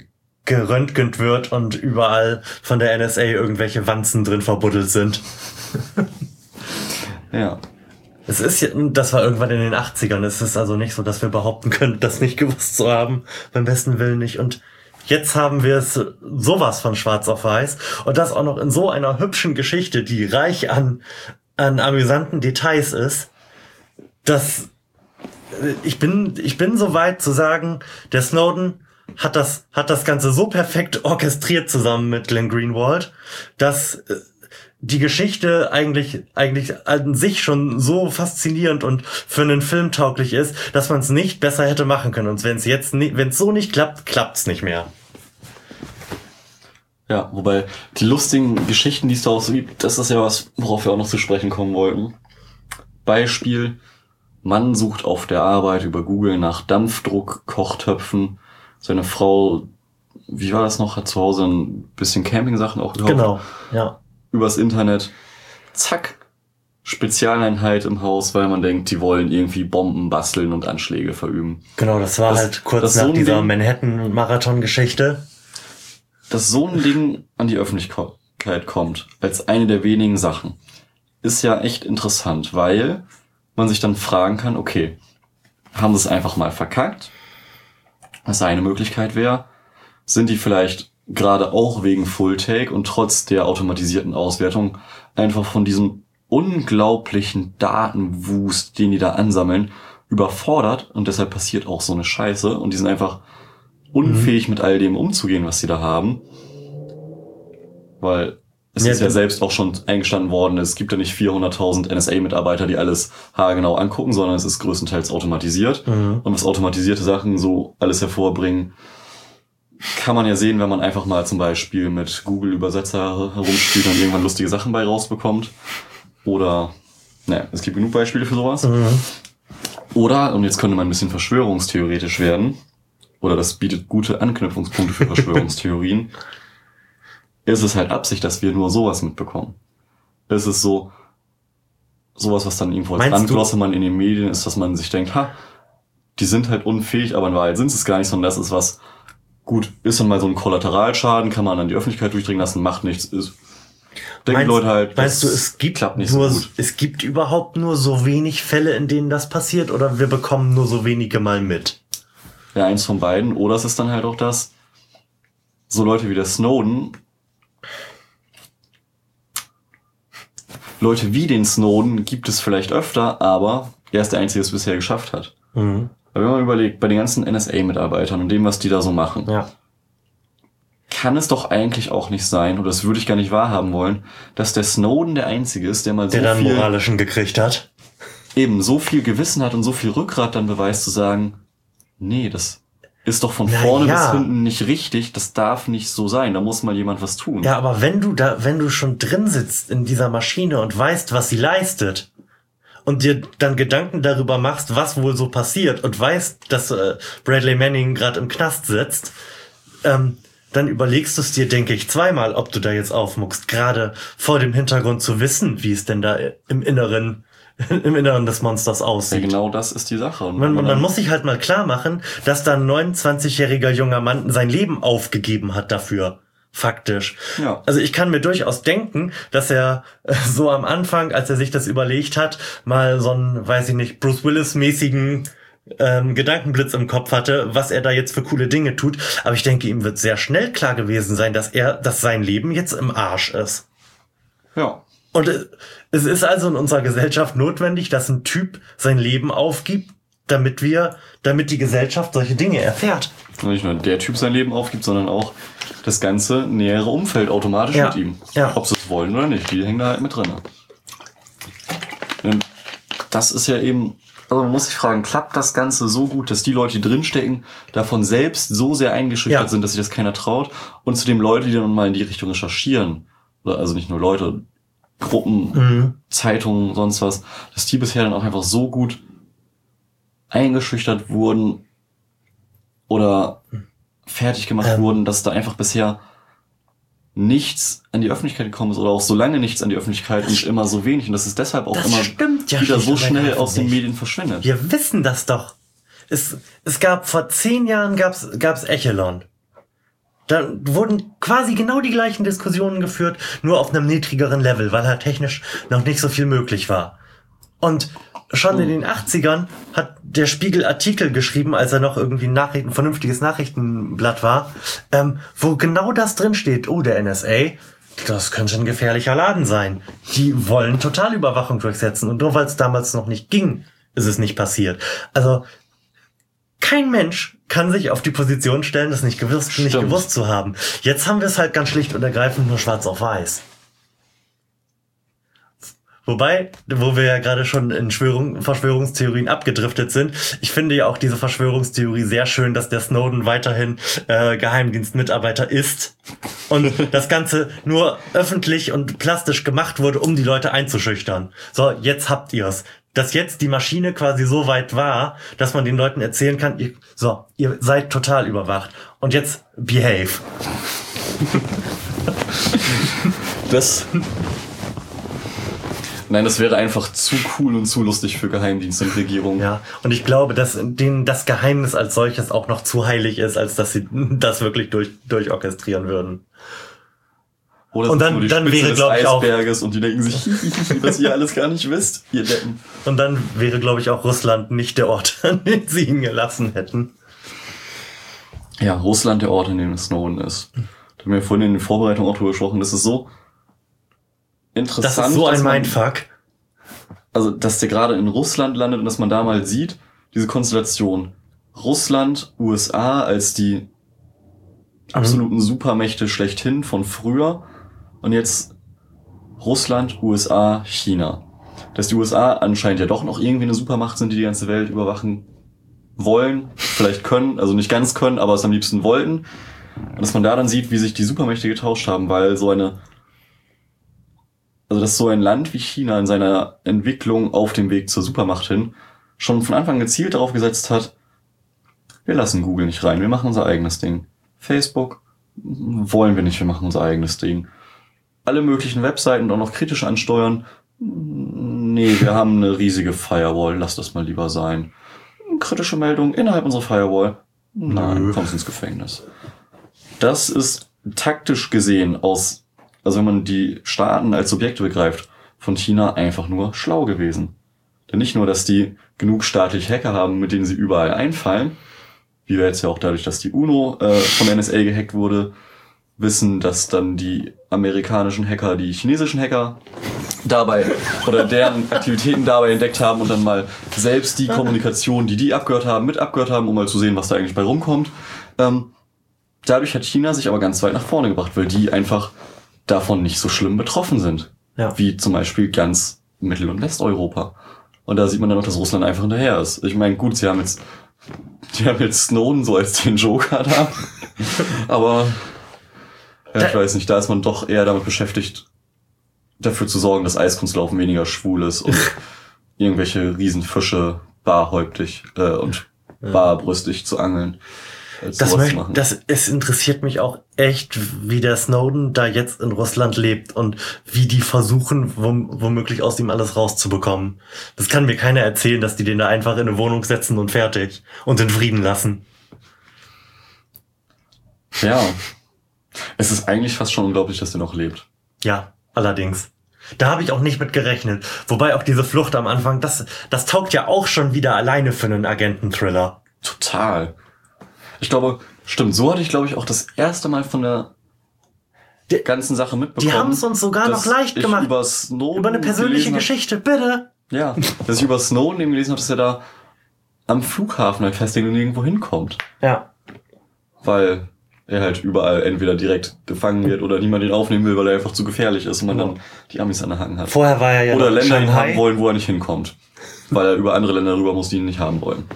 geröntgent wird und überall von der NSA irgendwelche Wanzen drin verbuddelt sind. Ja. Es ist ja, das war irgendwann in den 80ern. Es ist also nicht so, dass wir behaupten können, das nicht gewusst zu haben. Beim besten Willen nicht. Und jetzt haben wir es sowas von schwarz auf weiß. Und das auch noch in so einer hübschen Geschichte, die reich an amüsanten Details ist, dass ich bin so weit zu sagen, der Snowden hat das Ganze so perfekt orchestriert zusammen mit Glenn Greenwald, dass die Geschichte eigentlich an sich schon so faszinierend und für einen Film tauglich ist, dass man es nicht besser hätte machen können. Und wenn es so nicht klappt, klappt's nicht mehr. Ja, wobei die lustigen Geschichten, die es da auch so gibt, das ist ja was, worauf wir auch noch zu sprechen kommen wollten. Beispiel: Mann sucht auf der Arbeit über Google nach Dampfdruck-Kochtöpfen. Seine Frau, wie war das noch, hat zu Hause ein bisschen Campingsachen auch gekauft. Genau, ja. Übers Internet, zack, Spezialeinheit im Haus, weil man denkt, die wollen irgendwie Bomben basteln und Anschläge verüben. Genau, das war halt kurz nach dieser Manhattan-Marathon-Geschichte. Dass so ein Ding an die Öffentlichkeit kommt, als eine der wenigen Sachen, ist ja echt interessant, weil man sich dann fragen kann, okay, haben sie es einfach mal verkackt? Was eine Möglichkeit wäre, sind die vielleicht gerade auch wegen Full-Take und trotz der automatisierten Auswertung einfach von diesem unglaublichen Datenwust, den die da ansammeln, überfordert und deshalb passiert auch so eine Scheiße und die sind einfach unfähig mit all dem umzugehen, was sie da haben, weil es ist ja selbst auch schon eingestanden worden, es gibt ja nicht 400.000 NSA-Mitarbeiter, die alles haargenau angucken, sondern es ist größtenteils automatisiert und was automatisierte Sachen so alles hervorbringen, kann man ja sehen, wenn man einfach mal zum Beispiel mit Google-Übersetzer herumspielt und irgendwann lustige Sachen bei rausbekommt. Oder, es gibt genug Beispiele für sowas. Oder, und jetzt könnte man ein bisschen verschwörungstheoretisch werden, oder das bietet gute Anknüpfungspunkte für Verschwörungstheorien, ist es halt Absicht, dass wir nur sowas mitbekommen. Es ist so, sowas, was dann irgendwo als Randglosse man in den Medien ist, dass man sich denkt, die sind halt unfähig, aber in Wahrheit sind es gar nicht, sondern das ist was, gut, ist dann mal so ein Kollateralschaden, kann man an die Öffentlichkeit durchdringen lassen, macht nichts, ist, denken Leute halt, meinst du, es gibt überhaupt nur so wenig Fälle, in denen das passiert, oder wir bekommen nur so wenige mal mit? Ja, eins von beiden, oder es ist dann halt auch das, so Leute wie der Snowden, Leute wie den Snowden gibt es vielleicht öfter, aber er ist der Einzige, der es bisher geschafft hat. Weil wenn man überlegt, bei den ganzen NSA-Mitarbeitern und dem, was die da so machen, kann es doch eigentlich auch nicht sein, oder das würde ich gar nicht wahrhaben wollen, dass der Snowden der Einzige ist, der mal so der viel... dann moralischen gekriegt hat. Eben, so viel Gewissen hat und so viel Rückgrat dann beweist, zu sagen, nee, das ist doch von vorne bis hinten nicht richtig, das darf nicht so sein, da muss mal jemand was tun. Ja, aber wenn du schon drin sitzt in dieser Maschine und weißt, was sie leistet, und dir dann Gedanken darüber machst, was wohl so passiert, und weißt, dass Bradley Manning gerade im Knast sitzt, dann überlegst du es dir, denke ich, zweimal, ob du da jetzt aufmuckst, gerade vor dem Hintergrund zu wissen, wie es denn da im Inneren des Monsters aussieht. Ja, genau das ist die Sache. Und man muss sich halt mal klar machen, dass da ein 29-jähriger junger Mann sein Leben aufgegeben hat dafür. Faktisch. Ja. Also ich kann mir durchaus denken, dass er so am Anfang, als er sich das überlegt hat, mal so einen, weiß ich nicht, Bruce Willis-mäßigen Gedankenblitz im Kopf hatte, was er da jetzt für coole Dinge tut. Aber ich denke, ihm wird sehr schnell klar gewesen sein, dass sein Leben jetzt im Arsch ist. Ja. Und es ist also in unserer Gesellschaft notwendig, dass ein Typ sein Leben aufgibt, damit die Gesellschaft solche Dinge erfährt. Und nicht nur der Typ sein Leben aufgibt, sondern auch das ganze nähere Umfeld automatisch mit ihm. Ja. Ob sie es wollen oder nicht, die hängen da halt mit drin. Und das ist ja eben, also man muss sich fragen, klappt das Ganze so gut, dass die Leute, die drinstecken, davon selbst so sehr eingeschüchtert sind, dass sich das keiner traut, und zu dem Leute, die dann mal in die Richtung recherchieren, also nicht nur Leute, Gruppen, Zeitungen, sonst was, dass die bisher dann auch einfach so gut eingeschüchtert wurden oder fertig gemacht wurden, dass da einfach bisher nichts an die Öffentlichkeit gekommen ist oder auch so lange nichts an die Öffentlichkeit und immer so wenig, und das ist deshalb auch immer wieder so schnell aus den Medien verschwindet. Wir wissen das doch. Es gab vor 10 Jahren gab's Echelon. Da wurden quasi genau die gleichen Diskussionen geführt, nur auf einem niedrigeren Level, weil halt technisch noch nicht so viel möglich war. Und schon in den 80ern hat der Spiegel Artikel geschrieben, als er noch irgendwie ein vernünftiges Nachrichtenblatt war, wo genau das drin steht. Oh, der NSA, das könnte ein gefährlicher Laden sein. Die wollen Totalüberwachung durchsetzen. Und nur weil es damals noch nicht ging, ist es nicht passiert. Also kein Mensch kann sich auf die Position stellen, das nicht gewusst zu haben. Jetzt haben wir es halt ganz schlicht und ergreifend nur schwarz auf weiß. Wobei, wo wir ja gerade schon in Verschwörungstheorien abgedriftet sind, ich finde ja auch diese Verschwörungstheorie sehr schön, dass der Snowden weiterhin Geheimdienstmitarbeiter ist und das Ganze nur öffentlich und plastisch gemacht wurde, um die Leute einzuschüchtern. So, jetzt habt ihr's. Dass jetzt die Maschine quasi so weit war, dass man den Leuten erzählen kann, ihr seid total überwacht. Und jetzt behave. Nein, das wäre einfach zu cool und zu lustig für Geheimdienste und Regierung. Ja, und ich glaube, dass denen das Geheimnis als solches auch noch zu heilig ist, als dass sie das wirklich durchorchestrieren würden. Oder und dann wäre, glaube ich, auch Eisberges und die denken sich, dass ihr alles gar nicht wisst. Ihr Deppen. Und dann wäre, glaube ich, auch Russland nicht der Ort, an den sie ihn gelassen hätten. Ja, Russland der Ort, an dem Snowden ist. Da haben wir vorhin in den Vorbereitungen auch drüber gesprochen. Das ist so interessant. Das ist so ein Mindfuck. Also, dass der gerade in Russland landet und dass man da mal sieht, diese Konstellation. Russland, USA als die absoluten Supermächte schlechthin von früher. Und jetzt Russland, USA, China. Dass die USA anscheinend ja doch noch irgendwie eine Supermacht sind, die die ganze Welt überwachen wollen, vielleicht können, also nicht ganz können, aber es am liebsten wollten. Und dass man da dann sieht, wie sich die Supermächte getauscht haben, weil dass so ein Land wie China in seiner Entwicklung auf dem Weg zur Supermacht hin schon von Anfang gezielt darauf gesetzt hat, wir lassen Google nicht rein, wir machen unser eigenes Ding. Facebook wollen wir nicht, wir machen unser eigenes Ding. Alle möglichen Webseiten auch noch kritisch ansteuern. Nee, wir haben eine riesige Firewall, lass das mal lieber sein. Kritische Meldung innerhalb unserer Firewall. Nein, kommst ins Gefängnis. Das ist taktisch gesehen also wenn man die Staaten als Subjekte begreift, von China einfach nur schlau gewesen. Denn nicht nur, dass die genug staatliche Hacker haben, mit denen sie überall einfallen, wie wir jetzt ja auch dadurch, dass die UNO von NSA gehackt wurde, wissen, dass dann die amerikanischen Hacker die chinesischen Hacker dabei oder deren Aktivitäten dabei entdeckt haben und dann mal selbst die Kommunikation, die abgehört haben, mit abgehört haben, um mal zu sehen, was da eigentlich bei rumkommt. Dadurch hat China sich aber ganz weit nach vorne gebracht, weil die einfach davon nicht so schlimm betroffen sind. Ja. Wie zum Beispiel ganz Mittel- und Westeuropa. Und da sieht man dann auch, dass Russland einfach hinterher ist. Ich meine, gut, die haben jetzt Snowden so als den Joker da. Aber ja, ich weiß nicht, da ist man doch eher damit beschäftigt, dafür zu sorgen, dass Eiskunstlaufen weniger schwul ist und irgendwelche Riesenfische barhäuptig und barbrüstig zu angeln. Es interessiert mich auch echt, wie der Snowden da jetzt in Russland lebt und wie die versuchen, womöglich aus ihm alles rauszubekommen. Das kann mir keiner erzählen, dass die den da einfach in eine Wohnung setzen und fertig und in Frieden lassen. Ja. Es ist eigentlich fast schon unglaublich, dass der noch lebt. Ja, allerdings. Da habe ich auch nicht mit gerechnet. Wobei auch diese Flucht am Anfang, das taugt ja auch schon wieder alleine für einen Agenten-Thriller. Total. Ich glaube, stimmt, so hatte ich, glaube ich, auch das erste Mal von der ganzen Sache mitbekommen. Die haben es uns sogar noch leicht gemacht. Über eine persönliche Geschichte, bitte. Ja, dass ich über Snowden eben gelesen habe, dass er da am Flughafen halt festhängt und nirgendwo hinkommt. Ja. Weil er halt überall entweder direkt gefangen wird oder niemand ihn aufnehmen will, weil er einfach zu gefährlich ist und man dann die Amis an der Hacken hat. Vorher war er ja oder noch Länder ihn Shanghai haben wollen, wo er nicht hinkommt. Weil er über andere Länder rüber muss, die ihn nicht haben wollen.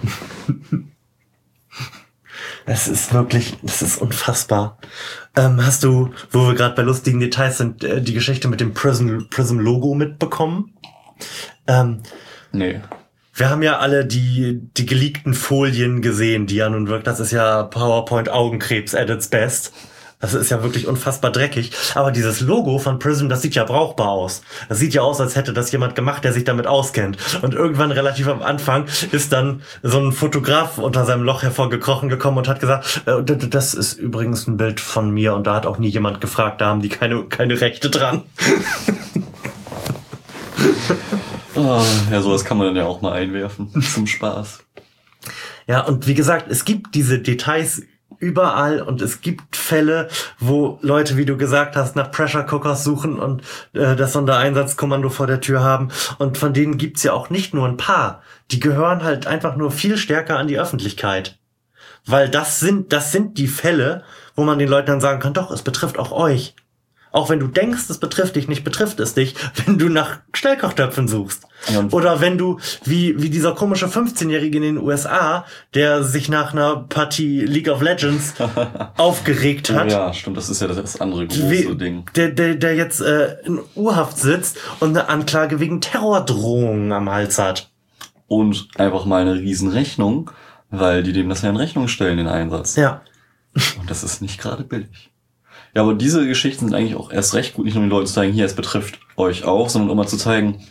Das ist unfassbar. Hast du, wo wir gerade bei lustigen Details sind, die Geschichte mit dem Prism-Logo mitbekommen? Nee. Wir haben ja alle die geleakten Folien gesehen, die ja nun wirklich, das ist ja PowerPoint Augenkrebs at its best. Das ist ja wirklich unfassbar dreckig. Aber dieses Logo von Prism, das sieht ja brauchbar aus. Das sieht ja aus, als hätte das jemand gemacht, der sich damit auskennt. Und irgendwann relativ am Anfang ist dann so ein Fotograf unter seinem Loch hervorgekrochen gekommen und hat gesagt, das ist übrigens ein Bild von mir und da hat auch nie jemand gefragt, da haben die keine Rechte dran. Ja, sowas kann man dann ja auch mal einwerfen. Zum Spaß. Ja, und wie gesagt, es gibt diese Details überall und es gibt Fälle, wo Leute, wie du gesagt hast, nach Pressure Cookers suchen und das Sondereinsatzkommando vor der Tür haben. Und von denen gibt's ja auch nicht nur ein paar. Die gehören halt einfach nur viel stärker an die Öffentlichkeit. Weil das sind die Fälle, wo man den Leuten dann sagen kann, doch, es betrifft auch euch. Auch wenn du denkst, es betrifft dich nicht, betrifft es dich, wenn du nach Schnellkochtöpfen suchst. Ja, oder wenn du, wie dieser komische 15-Jährige in den USA, der sich nach einer Partie League of Legends aufgeregt hat. Ja, stimmt, das ist ja das andere große Ding. Der jetzt in U-Haft sitzt und eine Anklage wegen Terrordrohungen am Hals hat. Und einfach mal eine Riesenrechnung, weil die dem das ja in Rechnung stellen, den Einsatz. Ja. Und das ist nicht gerade billig. Ja, aber diese Geschichten sind eigentlich auch erst recht gut, nicht nur den Leuten zu zeigen, hier, es betrifft euch auch, sondern um mal zu zeigen,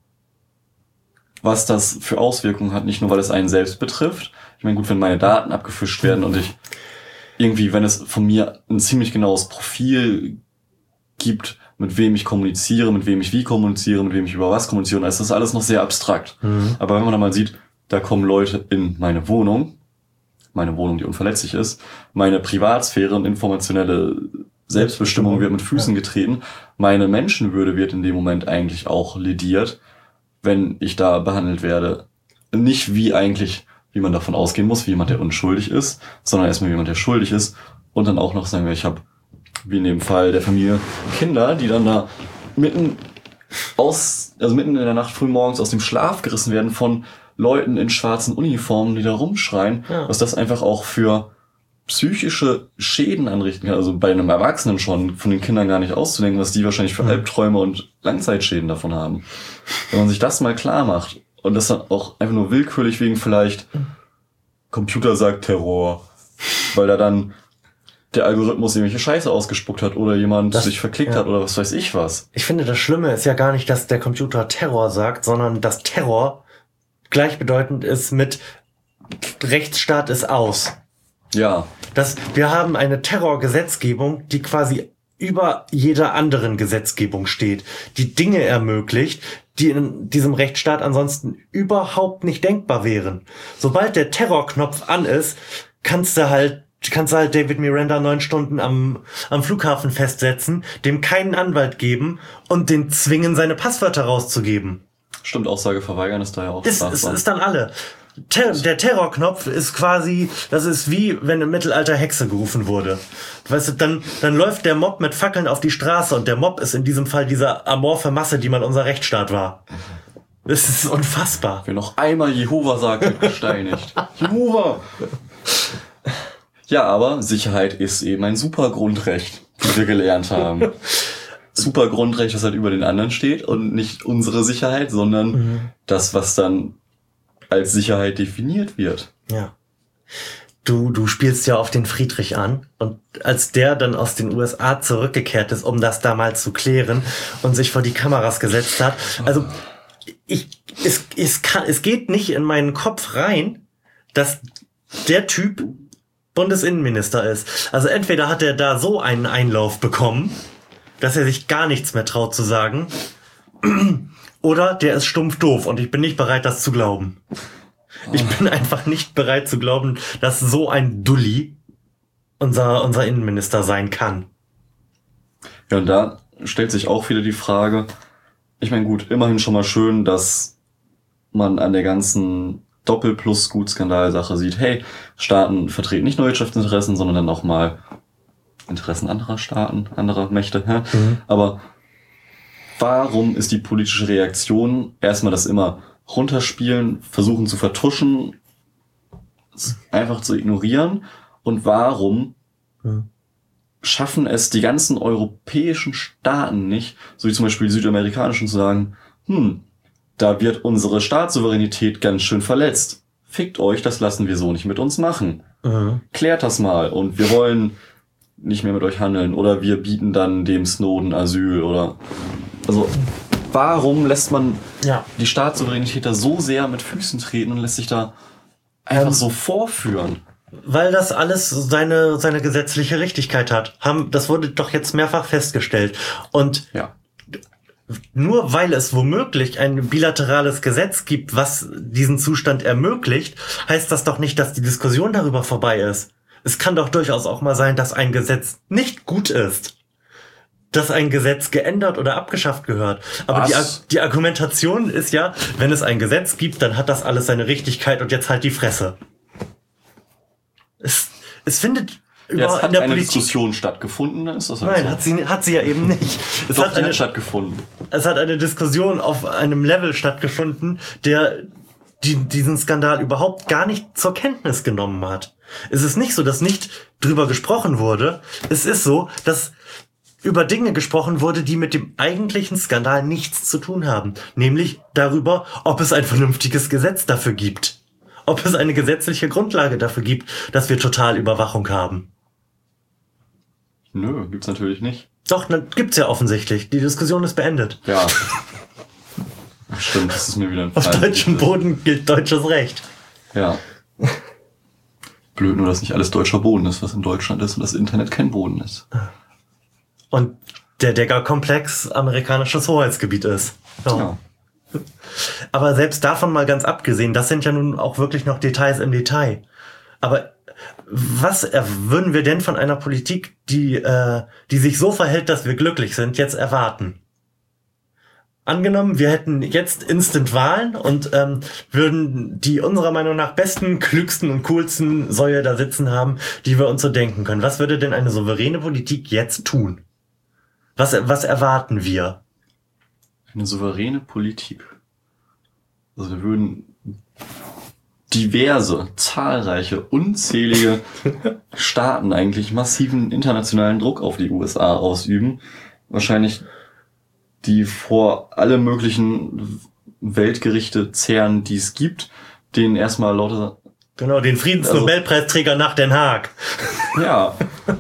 was das für Auswirkungen hat, nicht nur, weil es einen selbst betrifft. Ich meine, gut, wenn meine Daten abgefischt werden und ich irgendwie, wenn es von mir ein ziemlich genaues Profil gibt, mit wem ich kommuniziere, mit wem ich wie kommuniziere, mit wem ich über was kommuniziere, dann ist das alles noch sehr abstrakt. Aber wenn man dann mal sieht, da kommen Leute in meine Wohnung, die unverletzlich ist, meine Privatsphäre und informationelle Selbstbestimmung wird mit Füßen getreten, meine Menschenwürde wird in dem Moment eigentlich auch lediert, wenn ich da behandelt werde. Nicht wie man davon ausgehen muss, wie jemand, der unschuldig ist, sondern erstmal wie jemand, der schuldig ist und dann auch noch sagen wir, ich habe, wie in dem Fall der Familie, Kinder, die dann da mitten in der Nacht früh morgens aus dem Schlaf gerissen werden von Leuten in schwarzen Uniformen, die da rumschreien, was das einfach auch für psychische Schäden anrichten kann. Also bei einem Erwachsenen schon, von den Kindern gar nicht auszudenken, was die wahrscheinlich für Albträume und Langzeitschäden davon haben. Wenn man sich das mal klar macht und das dann auch einfach nur willkürlich wegen vielleicht Computer sagt Terror, weil da dann der Algorithmus irgendwelche Scheiße ausgespuckt hat oder jemand sich verklickt hat oder was weiß ich was. Ich finde, das Schlimme ist ja gar nicht, dass der Computer Terror sagt, sondern dass Terror gleichbedeutend ist mit Rechtsstaat ist aus. Ja. Wir haben eine Terrorgesetzgebung, die quasi über jeder anderen Gesetzgebung steht, die Dinge ermöglicht, die in diesem Rechtsstaat ansonsten überhaupt nicht denkbar wären. Sobald der Terrorknopf an ist, kannst du halt David Miranda 9 Stunden am Flughafen festsetzen, dem keinen Anwalt geben und den zwingen, seine Passwörter rauszugeben. Stimmt, Aussage verweigern ist da ja auch strafbar. Ist dann alle. Der Terrorknopf ist quasi, das ist wie, wenn im Mittelalter Hexe gerufen wurde. Weißt du, dann läuft der Mob mit Fackeln auf die Straße und der Mob ist in diesem Fall diese amorphe Masse, die mal unser Rechtsstaat war. Das ist unfassbar. Wer noch einmal Jehova sagt, wird gesteinigt. Jehova! Ja, aber Sicherheit ist eben ein super Grundrecht, wie wir gelernt haben. Super Grundrecht, das halt über den anderen steht und nicht unsere Sicherheit, sondern das, was dann als Sicherheit definiert wird. Ja. Du spielst ja auf den Friedrich an und als der dann aus den USA zurückgekehrt ist, um das da mal zu klären und sich vor die Kameras gesetzt hat, also es geht nicht in meinen Kopf rein, dass der Typ Bundesinnenminister ist. Also entweder hat er da so einen Einlauf bekommen, dass er sich gar nichts mehr traut zu sagen, oder der ist stumpf doof und ich bin nicht bereit, das zu glauben. Ich bin einfach nicht bereit zu glauben, dass so ein Dulli unser Innenminister sein kann. Ja, und da stellt sich auch wieder die Frage, ich meine gut, immerhin schon mal schön, dass man an der ganzen Doppel-Plus-Gut-Skandal-Sache sieht, hey, Staaten vertreten nicht nur Wirtschaftsinteressen, sondern dann auch mal Interessen anderer Staaten, anderer Mächte. Aber warum ist die politische Reaktion erstmal das immer runterspielen, versuchen zu vertuschen, einfach zu ignorieren? Und warum schaffen es die ganzen europäischen Staaten nicht, so wie zum Beispiel die südamerikanischen, zu sagen, da wird unsere Staatssouveränität ganz schön verletzt. Fickt euch, das lassen wir so nicht mit uns machen. Klärt das mal. Und wir wollen nicht mehr mit euch handeln oder wir bieten dann dem Snowden Asyl oder also warum lässt man die Staatssouveränität da so sehr mit Füßen treten und lässt sich da einfach so vorführen? Weil das alles seine gesetzliche Richtigkeit hat. Das wurde doch jetzt mehrfach festgestellt. Und nur weil es womöglich ein bilaterales Gesetz gibt, was diesen Zustand ermöglicht, heißt das doch nicht, dass die Diskussion darüber vorbei ist. Es kann doch durchaus auch mal sein, dass ein Gesetz nicht gut ist. Dass ein Gesetz geändert oder abgeschafft gehört. Aber die Argumentation ist ja, wenn es ein Gesetz gibt, dann hat das alles seine Richtigkeit und jetzt halt die Fresse. Es findet Jetzt hat eine Diskussion stattgefunden, ist das halt Nein, hat sie ja eben nicht. Es hat eine stattgefunden. Es hat eine Diskussion auf einem Level stattgefunden, der diesen Skandal überhaupt gar nicht zur Kenntnis genommen hat. Es ist nicht so, dass nicht drüber gesprochen wurde. Es ist so, dass über Dinge gesprochen wurde, die mit dem eigentlichen Skandal nichts zu tun haben. Nämlich darüber, ob es ein vernünftiges Gesetz dafür gibt. Ob es eine gesetzliche Grundlage dafür gibt, dass wir Totalüberwachung haben. Nö, gibt's natürlich nicht. Doch, gibt's ja offensichtlich. Die Diskussion ist beendet. Ja. Stimmt, das ist mir wieder ein Fall. Auf deutschem Boden gilt deutsches Recht. Ja. Blöd nur, dass nicht alles deutscher Boden ist, was in Deutschland ist und das Internet kein Boden ist. Und der Dagger-Komplex amerikanisches Hoheitsgebiet ist. Ja. Aber selbst davon mal ganz abgesehen, das sind ja nun auch wirklich noch Details im Detail. Aber was würden wir denn von einer Politik, die sich so verhält, dass wir glücklich sind, jetzt erwarten? Angenommen, wir hätten jetzt Instant-Wahlen und würden die unserer Meinung nach besten, klügsten und coolsten Säue da sitzen haben, die wir uns so denken können. Was würde denn eine souveräne Politik jetzt tun? Was erwarten wir? Eine souveräne Politik. Also wir würden diverse, zahlreiche, unzählige Staaten eigentlich massiven internationalen Druck auf die USA ausüben. Wahrscheinlich die vor alle möglichen Weltgerichte zehren, die es gibt, denen erstmal lauter... Genau, den Friedensnobelpreisträger nach Den Haag. Ja.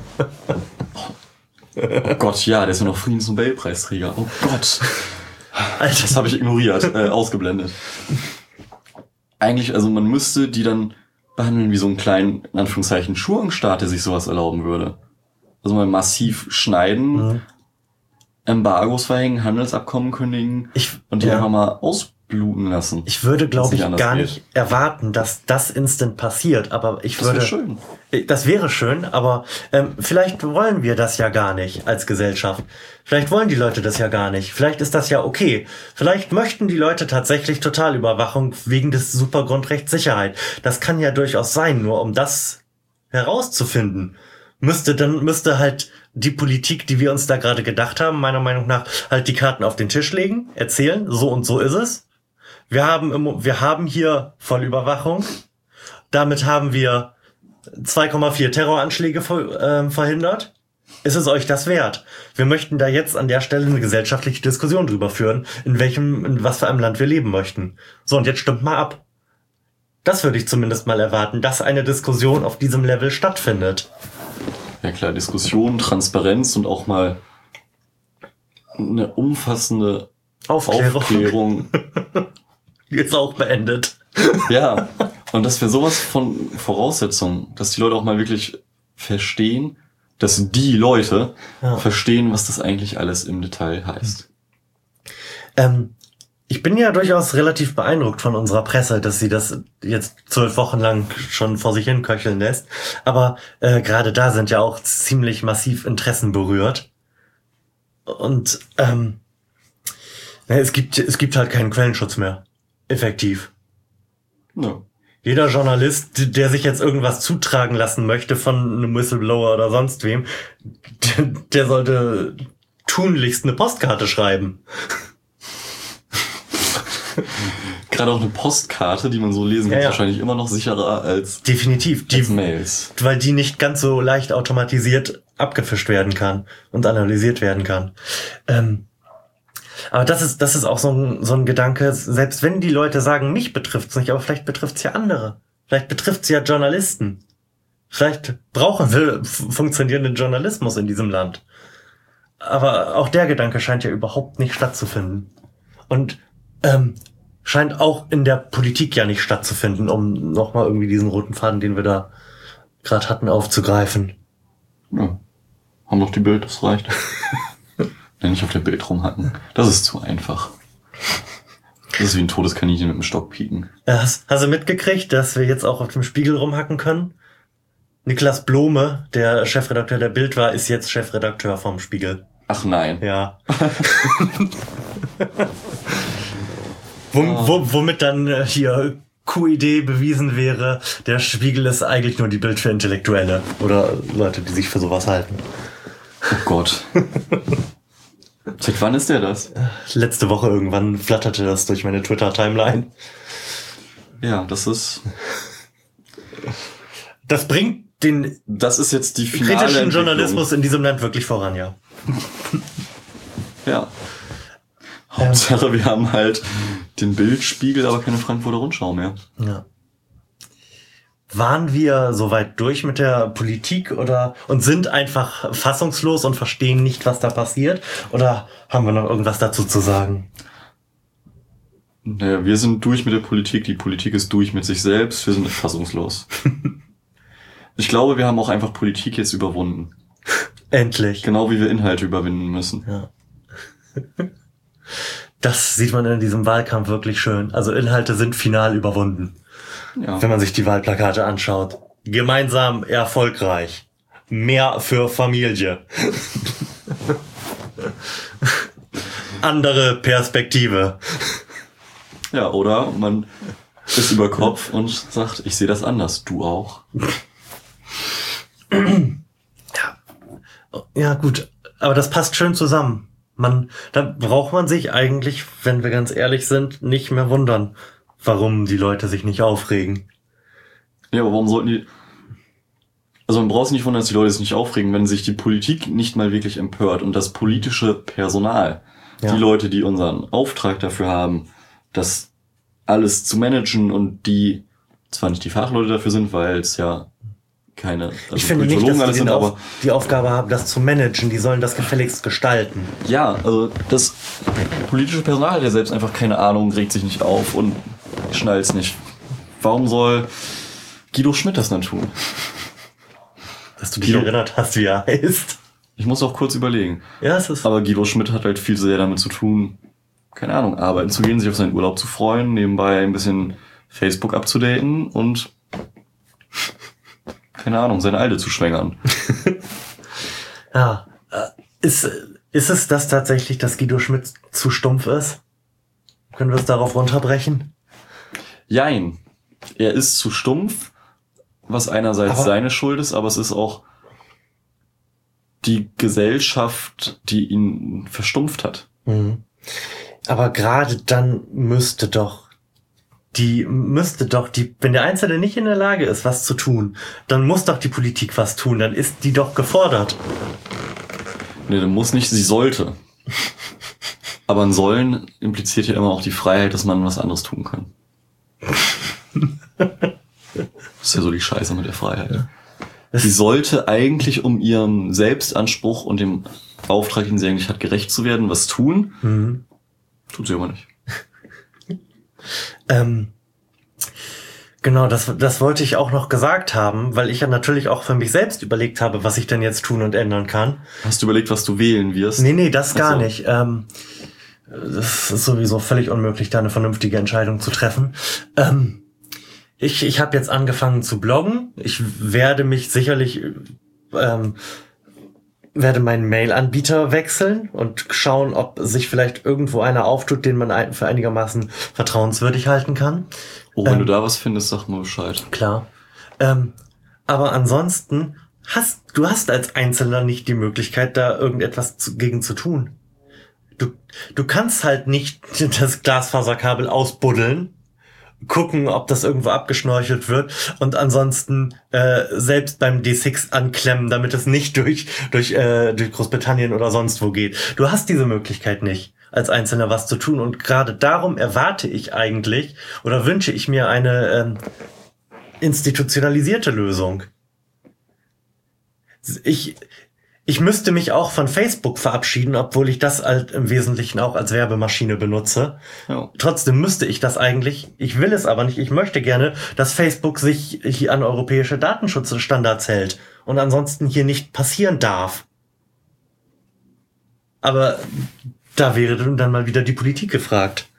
Oh Gott, ja, der ist ja noch Friedensnobelpreisträger. Oh Gott. Alter. Das habe ich ignoriert, ausgeblendet. Eigentlich, also man müsste die dann behandeln wie so einen kleinen, in Anführungszeichen, Schurkenstaat, der sich sowas erlauben würde. Also mal massiv schneiden, Embargos verhängen, Handelsabkommen kündigen und die einfach mal ausbluten lassen. Ich würde, glaube ich, gar nicht erwarten, dass das instant passiert, aber das wäre schön. Das wäre schön, aber vielleicht wollen wir das ja gar nicht als Gesellschaft. Vielleicht wollen die Leute das ja gar nicht. Vielleicht ist das ja okay. Vielleicht möchten die Leute tatsächlich Totalüberwachung wegen des Supergrundrechts Sicherheit. Das kann ja durchaus sein, nur um das herauszufinden, müsste halt die Politik, die wir uns da gerade gedacht haben, meiner Meinung nach halt die Karten auf den Tisch legen, erzählen, so und so ist es. Wir haben hier Vollüberwachung. Damit haben wir 2,4 Terroranschläge verhindert. Ist es euch das wert? Wir möchten da jetzt an der Stelle eine gesellschaftliche Diskussion drüber führen, in was für einem Land wir leben möchten. So, und jetzt stimmt mal ab. Das würde ich zumindest mal erwarten, dass eine Diskussion auf diesem Level stattfindet. Ja klar, Diskussion, Transparenz und auch mal eine umfassende Aufklärung. Die ist auch beendet. Ja, und das wäre sowas von Voraussetzung, dass die Leute auch mal wirklich verstehen, dass die Leute verstehen, was das eigentlich alles im Detail heißt. Ich bin ja durchaus relativ beeindruckt von unserer Presse, dass sie das jetzt 12 Wochen lang schon vor sich hin köcheln lässt. Aber gerade da sind ja auch ziemlich massiv Interessen berührt. Und es gibt halt keinen Quellenschutz mehr. Effektiv. No. Jeder Journalist, der sich jetzt irgendwas zutragen lassen möchte von einem Whistleblower oder sonst wem, der sollte tunlichst eine Postkarte schreiben. Gerade auch eine Postkarte, die man so lesen kann, ist wahrscheinlich immer noch sicherer als definitiv als Mails. Weil die nicht ganz so leicht automatisiert abgefischt werden kann und analysiert werden kann. Aber das ist auch so ein Gedanke, selbst wenn die Leute sagen, mich betrifft's nicht, aber vielleicht betrifft's ja andere. Vielleicht betrifft's ja Journalisten. Vielleicht brauchen wir funktionierenden Journalismus in diesem Land. Aber auch der Gedanke scheint ja überhaupt nicht stattzufinden. Und scheint auch in der Politik ja nicht stattzufinden, um nochmal irgendwie diesen roten Faden, den wir da gerade hatten, aufzugreifen. Ja. Haben doch die Bild, das reicht. Nicht auf der Bild rumhacken. Das ist zu einfach. Das ist wie ein totes Kaninchen mit dem Stock pieken. Hast du mitgekriegt, dass wir jetzt auch auf dem Spiegel rumhacken können? Niklas Blome, der Chefredakteur der Bild war, ist jetzt Chefredakteur vom Spiegel. Ach nein. Ja. Womit dann hier QID bewiesen wäre, der Spiegel ist eigentlich nur die Bild für Intellektuelle oder Leute, die sich für sowas halten. Oh Gott. Seit wann ist der das? Letzte Woche irgendwann flatterte das durch meine Twitter-Timeline. Ja, das ist... Das bringt den Das ist jetzt die finale kritischen Entwicklung. Journalismus in diesem Land wirklich voran, ja. Ja. Hauptsache, wir haben halt den Bildspiegel, aber keine Frankfurter Rundschau mehr. Ja. Waren wir soweit durch mit der Politik und sind einfach fassungslos und verstehen nicht, was da passiert? Oder haben wir noch irgendwas dazu zu sagen? Naja, wir sind durch mit der Politik, die Politik ist durch mit sich selbst, wir sind fassungslos. Ich glaube, wir haben auch einfach Politik jetzt überwunden. Endlich. Genau wie wir Inhalte überwinden müssen. Ja. Das sieht man in diesem Wahlkampf wirklich schön. Also Inhalte sind final überwunden. Ja. Wenn man sich die Wahlplakate anschaut. Gemeinsam erfolgreich. Mehr für Familie. Andere Perspektive. Ja, oder man ist über Kopf und sagt, ich sehe das anders, du auch. Ja, gut. Aber das passt schön zusammen. Da braucht man sich eigentlich, wenn wir ganz ehrlich sind, nicht mehr wundern, warum die Leute sich nicht aufregen. Ja, aber warum sollten die... Also man braucht sich nicht wundern, dass die Leute sich nicht aufregen, wenn sich die Politik nicht mal wirklich empört und das politische Personal, Ja. die Leute, die unseren Auftrag dafür haben, das alles zu managen und die zwar nicht die Fachleute dafür sind, weil es ja keine Ich finde nicht, Politologen dass alles die sind, aber die Aufgabe haben, das zu managen. Die sollen das gefälligst gestalten. ja, also das politische Personal hat ja selbst einfach keine Ahnung, regt sich nicht auf und schnallt's nicht. Warum soll Guido Schmidt das dann tun? Dass du dich erinnert hast, wie er heißt. Ich muss auch kurz überlegen. Ja, es ist... Aber Guido Schmidt hat halt viel sehr damit zu tun, keine Ahnung, arbeiten zu gehen, sich auf seinen Urlaub zu freuen, nebenbei ein bisschen Facebook abzudaten und keine Ahnung, seine Alte zu schwängern. Ja. Ist es das tatsächlich, dass Guido Schmidt zu stumpf ist? Können wir es darauf runterbrechen? Jein. Er ist zu stumpf, was einerseits Aber- seine Schuld ist, aber es ist auch die Gesellschaft, die ihn verstumpft hat. Mhm. Aber gerade dann müsste doch wenn der Einzelne nicht in der Lage ist, was zu tun, dann muss doch die Politik was tun, dann ist die doch gefordert. Nee, dann muss nicht, sie sollte. Aber ein Sollen impliziert ja immer auch die Freiheit, dass man was anderes tun kann. Das ist ja so die Scheiße mit der Freiheit. Sie sollte eigentlich, um ihrem Selbstanspruch und dem Auftrag, den sie eigentlich hat, gerecht zu werden, was tun. Mhm. Tut sie aber nicht. Genau, das wollte ich auch noch gesagt haben, weil ich ja natürlich auch für mich selbst überlegt habe, was ich denn jetzt tun und ändern kann. Hast du überlegt, was du wählen wirst? Nee, das gar Ach so. nicht. Das ist sowieso völlig unmöglich, da eine vernünftige Entscheidung zu treffen. Ich habe jetzt angefangen zu bloggen. Ich werde mich sicherlich werde meinen Mail-Anbieter wechseln und schauen, ob sich vielleicht irgendwo einer auftut, den man für einigermaßen vertrauenswürdig halten kann. Oh, wenn du da was findest, sag mal Bescheid. Klar. Aber ansonsten du hast als Einzelner nicht die Möglichkeit, da irgendetwas gegen zu tun. Du kannst halt nicht das Glasfaserkabel ausbuddeln, gucken, ob das irgendwo abgeschnorchelt wird und ansonsten selbst beim D6 anklemmen, damit es nicht durch Großbritannien oder sonst wo geht. Du hast diese Möglichkeit nicht, als Einzelner was zu tun, und gerade darum erwarte ich eigentlich oder wünsche ich mir eine institutionalisierte Lösung. Ich müsste mich auch von Facebook verabschieden, obwohl ich das halt im Wesentlichen auch als Werbemaschine benutze. Ja. Trotzdem müsste ich das eigentlich. Ich will es aber nicht. Ich möchte gerne, dass Facebook sich hier an europäische Datenschutzstandards hält und ansonsten hier nicht passieren darf. Aber da wäre dann mal wieder die Politik gefragt.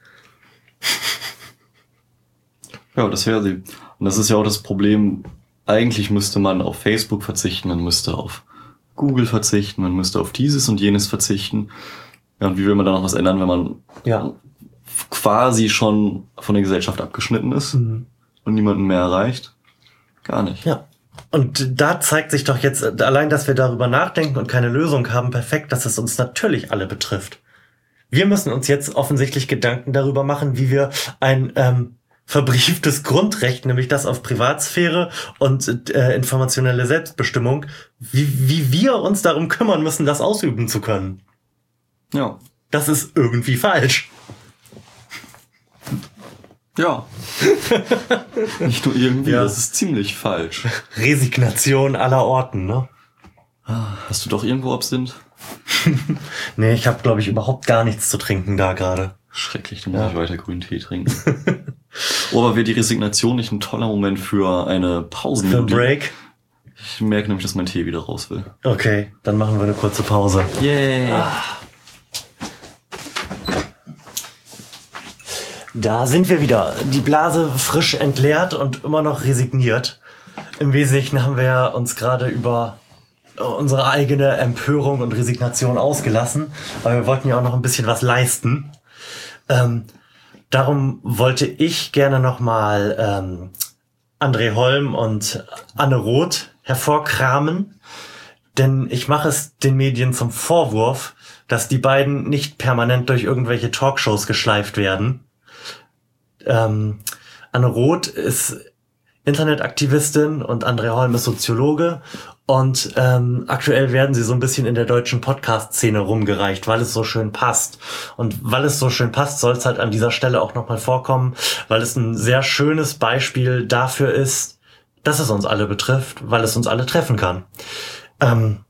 Ja, das wäre sie. Und das ist ja auch das Problem. Eigentlich müsste man auf Facebook verzichten, man müsste auf Google verzichten, man müsste auf dieses und jenes verzichten. Ja, und wie will man da noch was ändern, wenn man quasi schon von der Gesellschaft abgeschnitten ist und niemanden mehr erreicht? Gar nicht. Ja. Und da zeigt sich doch jetzt, allein, dass wir darüber nachdenken und keine Lösung haben, perfekt, dass es uns natürlich alle betrifft. Wir müssen uns jetzt offensichtlich Gedanken darüber machen, wie wir ein verbrieftes Grundrecht, nämlich das auf Privatsphäre und informationelle Selbstbestimmung, wie wir uns darum kümmern müssen, das ausüben zu können. Ja. Das ist irgendwie falsch. Ja. Nicht nur irgendwie, Ja. das ist ziemlich falsch. Resignation aller Orten, ne? Hast du doch irgendwo Absinth? Nee, ich habe, glaube ich, überhaupt gar nichts zu trinken da gerade. Schrecklich, dann muss ich weiter grünen Tee trinken. Oh, aber wäre die Resignation nicht ein toller Moment für eine Pause? Für einen Break? Ich merke nämlich, dass mein Tee wieder raus will. Okay, dann machen wir eine kurze Pause. Yay! Da sind wir wieder. Die Blase frisch entleert und immer noch resigniert. Im Wesentlichen haben wir uns gerade über unsere eigene Empörung und Resignation ausgelassen. Aber wir wollten ja auch noch ein bisschen was leisten. Darum wollte ich gerne nochmal André Holm und Anne Roth hervorkramen. Denn ich mache es den Medien zum Vorwurf, dass die beiden nicht permanent durch irgendwelche Talkshows geschleift werden. Anne Roth ist Internetaktivistin und André Holm ist Soziologe und aktuell werden sie so ein bisschen in der deutschen Podcast-Szene rumgereicht, weil es so schön passt. Und weil es so schön passt, soll es halt an dieser Stelle auch nochmal vorkommen, weil es ein sehr schönes Beispiel dafür ist, dass es uns alle betrifft, weil es uns alle treffen kann. Eine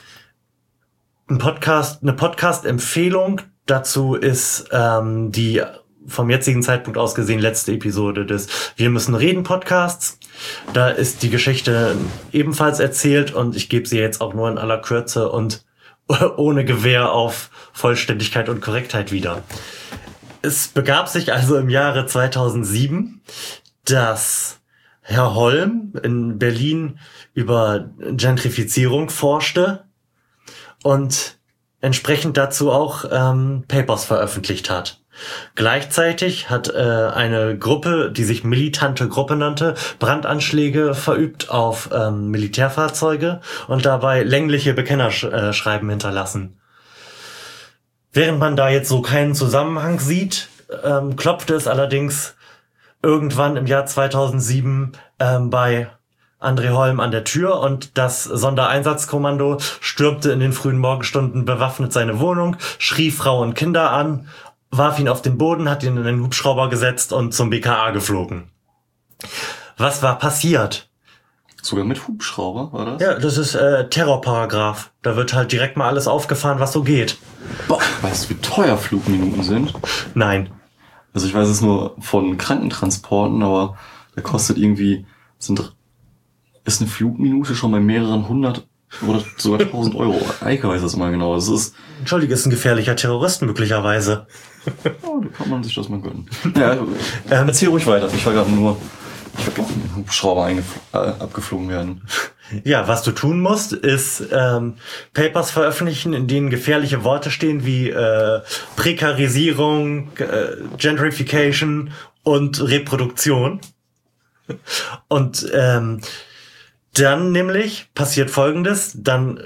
Podcast-Empfehlung dazu ist die vom jetzigen Zeitpunkt aus gesehen letzte Episode des Wir müssen reden Podcasts. Da ist die Geschichte ebenfalls erzählt und ich gebe sie jetzt auch nur in aller Kürze und ohne Gewähr auf Vollständigkeit und Korrektheit wieder. Es begab sich also im Jahre 2007, dass Herr Holm in Berlin über Gentrifizierung forschte und entsprechend dazu auch Papers veröffentlicht hat. Gleichzeitig hat eine Gruppe, die sich militante Gruppe nannte, Brandanschläge verübt auf Militärfahrzeuge und dabei längliche Bekennerschreiben hinterlassen. Während man da jetzt so keinen Zusammenhang sieht, klopfte es allerdings irgendwann im Jahr 2007 bei André Holm an der Tür und das Sondereinsatzkommando stürmte in den frühen Morgenstunden bewaffnet seine Wohnung, schrie Frau und Kinder an, warf ihn auf den Boden, hat ihn in den Hubschrauber gesetzt und zum BKA geflogen. Was war passiert? Sogar mit Hubschrauber, war das? Ja, das ist Terrorparagraph. Da wird halt direkt mal alles aufgefahren, was so geht. Boah, weißt du, wie teuer Flugminuten sind? Nein. Also ich weiß es nur von Krankentransporten, aber da kostet irgendwie, ist eine Flugminute schon bei mehreren 100 oder sogar 1000 Euro. Eike weiß das mal genau. Das ist, Entschuldige, ist ein gefährlicher Terrorist möglicherweise. oh, da kann man sich das mal gönnen. Ja, erzähl ruhig weiter. Ich war gerade nur, ich war gerade mit dem Hubschrauber abgeflogen werden. Ja, was du tun musst, ist Papers veröffentlichen, in denen gefährliche Worte stehen wie Prekarisierung, Gentrification und Reproduktion. Und dann nämlich passiert Folgendes, dann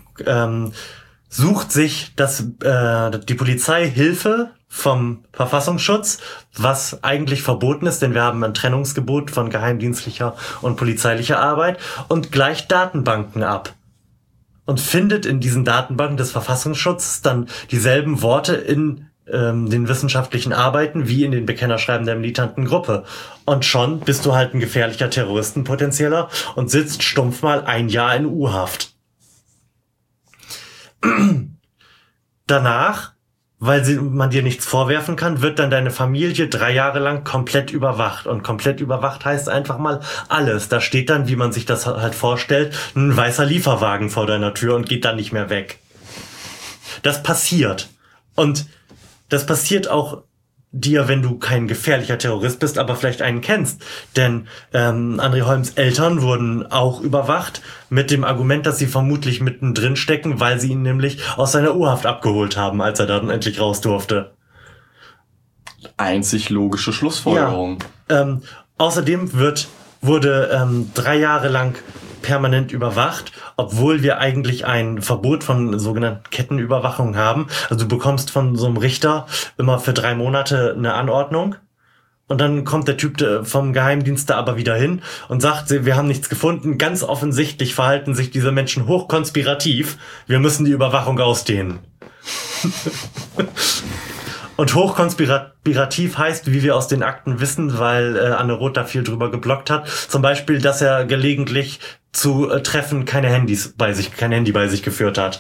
sucht sich die Polizei Hilfe vom Verfassungsschutz, was eigentlich verboten ist, denn wir haben ein Trennungsgebot von geheimdienstlicher und polizeilicher Arbeit und gleicht Datenbanken ab und findet in diesen Datenbanken des Verfassungsschutzes dann dieselben Worte in den wissenschaftlichen Arbeiten wie in den Bekennerschreiben der militanten Gruppe. Und schon bist du halt ein gefährlicher Terroristenpotenzieller und sitzt stumpf mal ein Jahr in U-Haft. Danach, weil man dir nichts vorwerfen kann, wird dann deine Familie 3 Jahre lang komplett überwacht. Und komplett überwacht heißt einfach mal alles. Da steht dann, wie man sich das halt vorstellt, ein weißer Lieferwagen vor deiner Tür und geht dann nicht mehr weg. Das passiert. Und das passiert auch dir, wenn du kein gefährlicher Terrorist bist, aber vielleicht einen kennst. Denn André Holms Eltern wurden auch überwacht mit dem Argument, dass sie vermutlich mittendrin stecken, weil sie ihn nämlich aus seiner Urhaft abgeholt haben, als er dann endlich raus durfte. Einzig logische Schlussfolgerung. Ja. Außerdem wurde 3 Jahre lang permanent überwacht, obwohl wir eigentlich ein Verbot von sogenannten Kettenüberwachung haben. Also du bekommst von so einem Richter immer für 3 Monate eine Anordnung und dann kommt der Typ vom Geheimdienst da aber wieder hin und sagt, wir haben nichts gefunden. Ganz offensichtlich verhalten sich diese Menschen hochkonspirativ. Wir müssen die Überwachung ausdehnen. Und hochkonspirativ heißt, wie wir aus den Akten wissen, weil Anne Roth da viel drüber geblockt hat, zum Beispiel, dass er gelegentlich zu Treffen kein Handy bei sich geführt hat.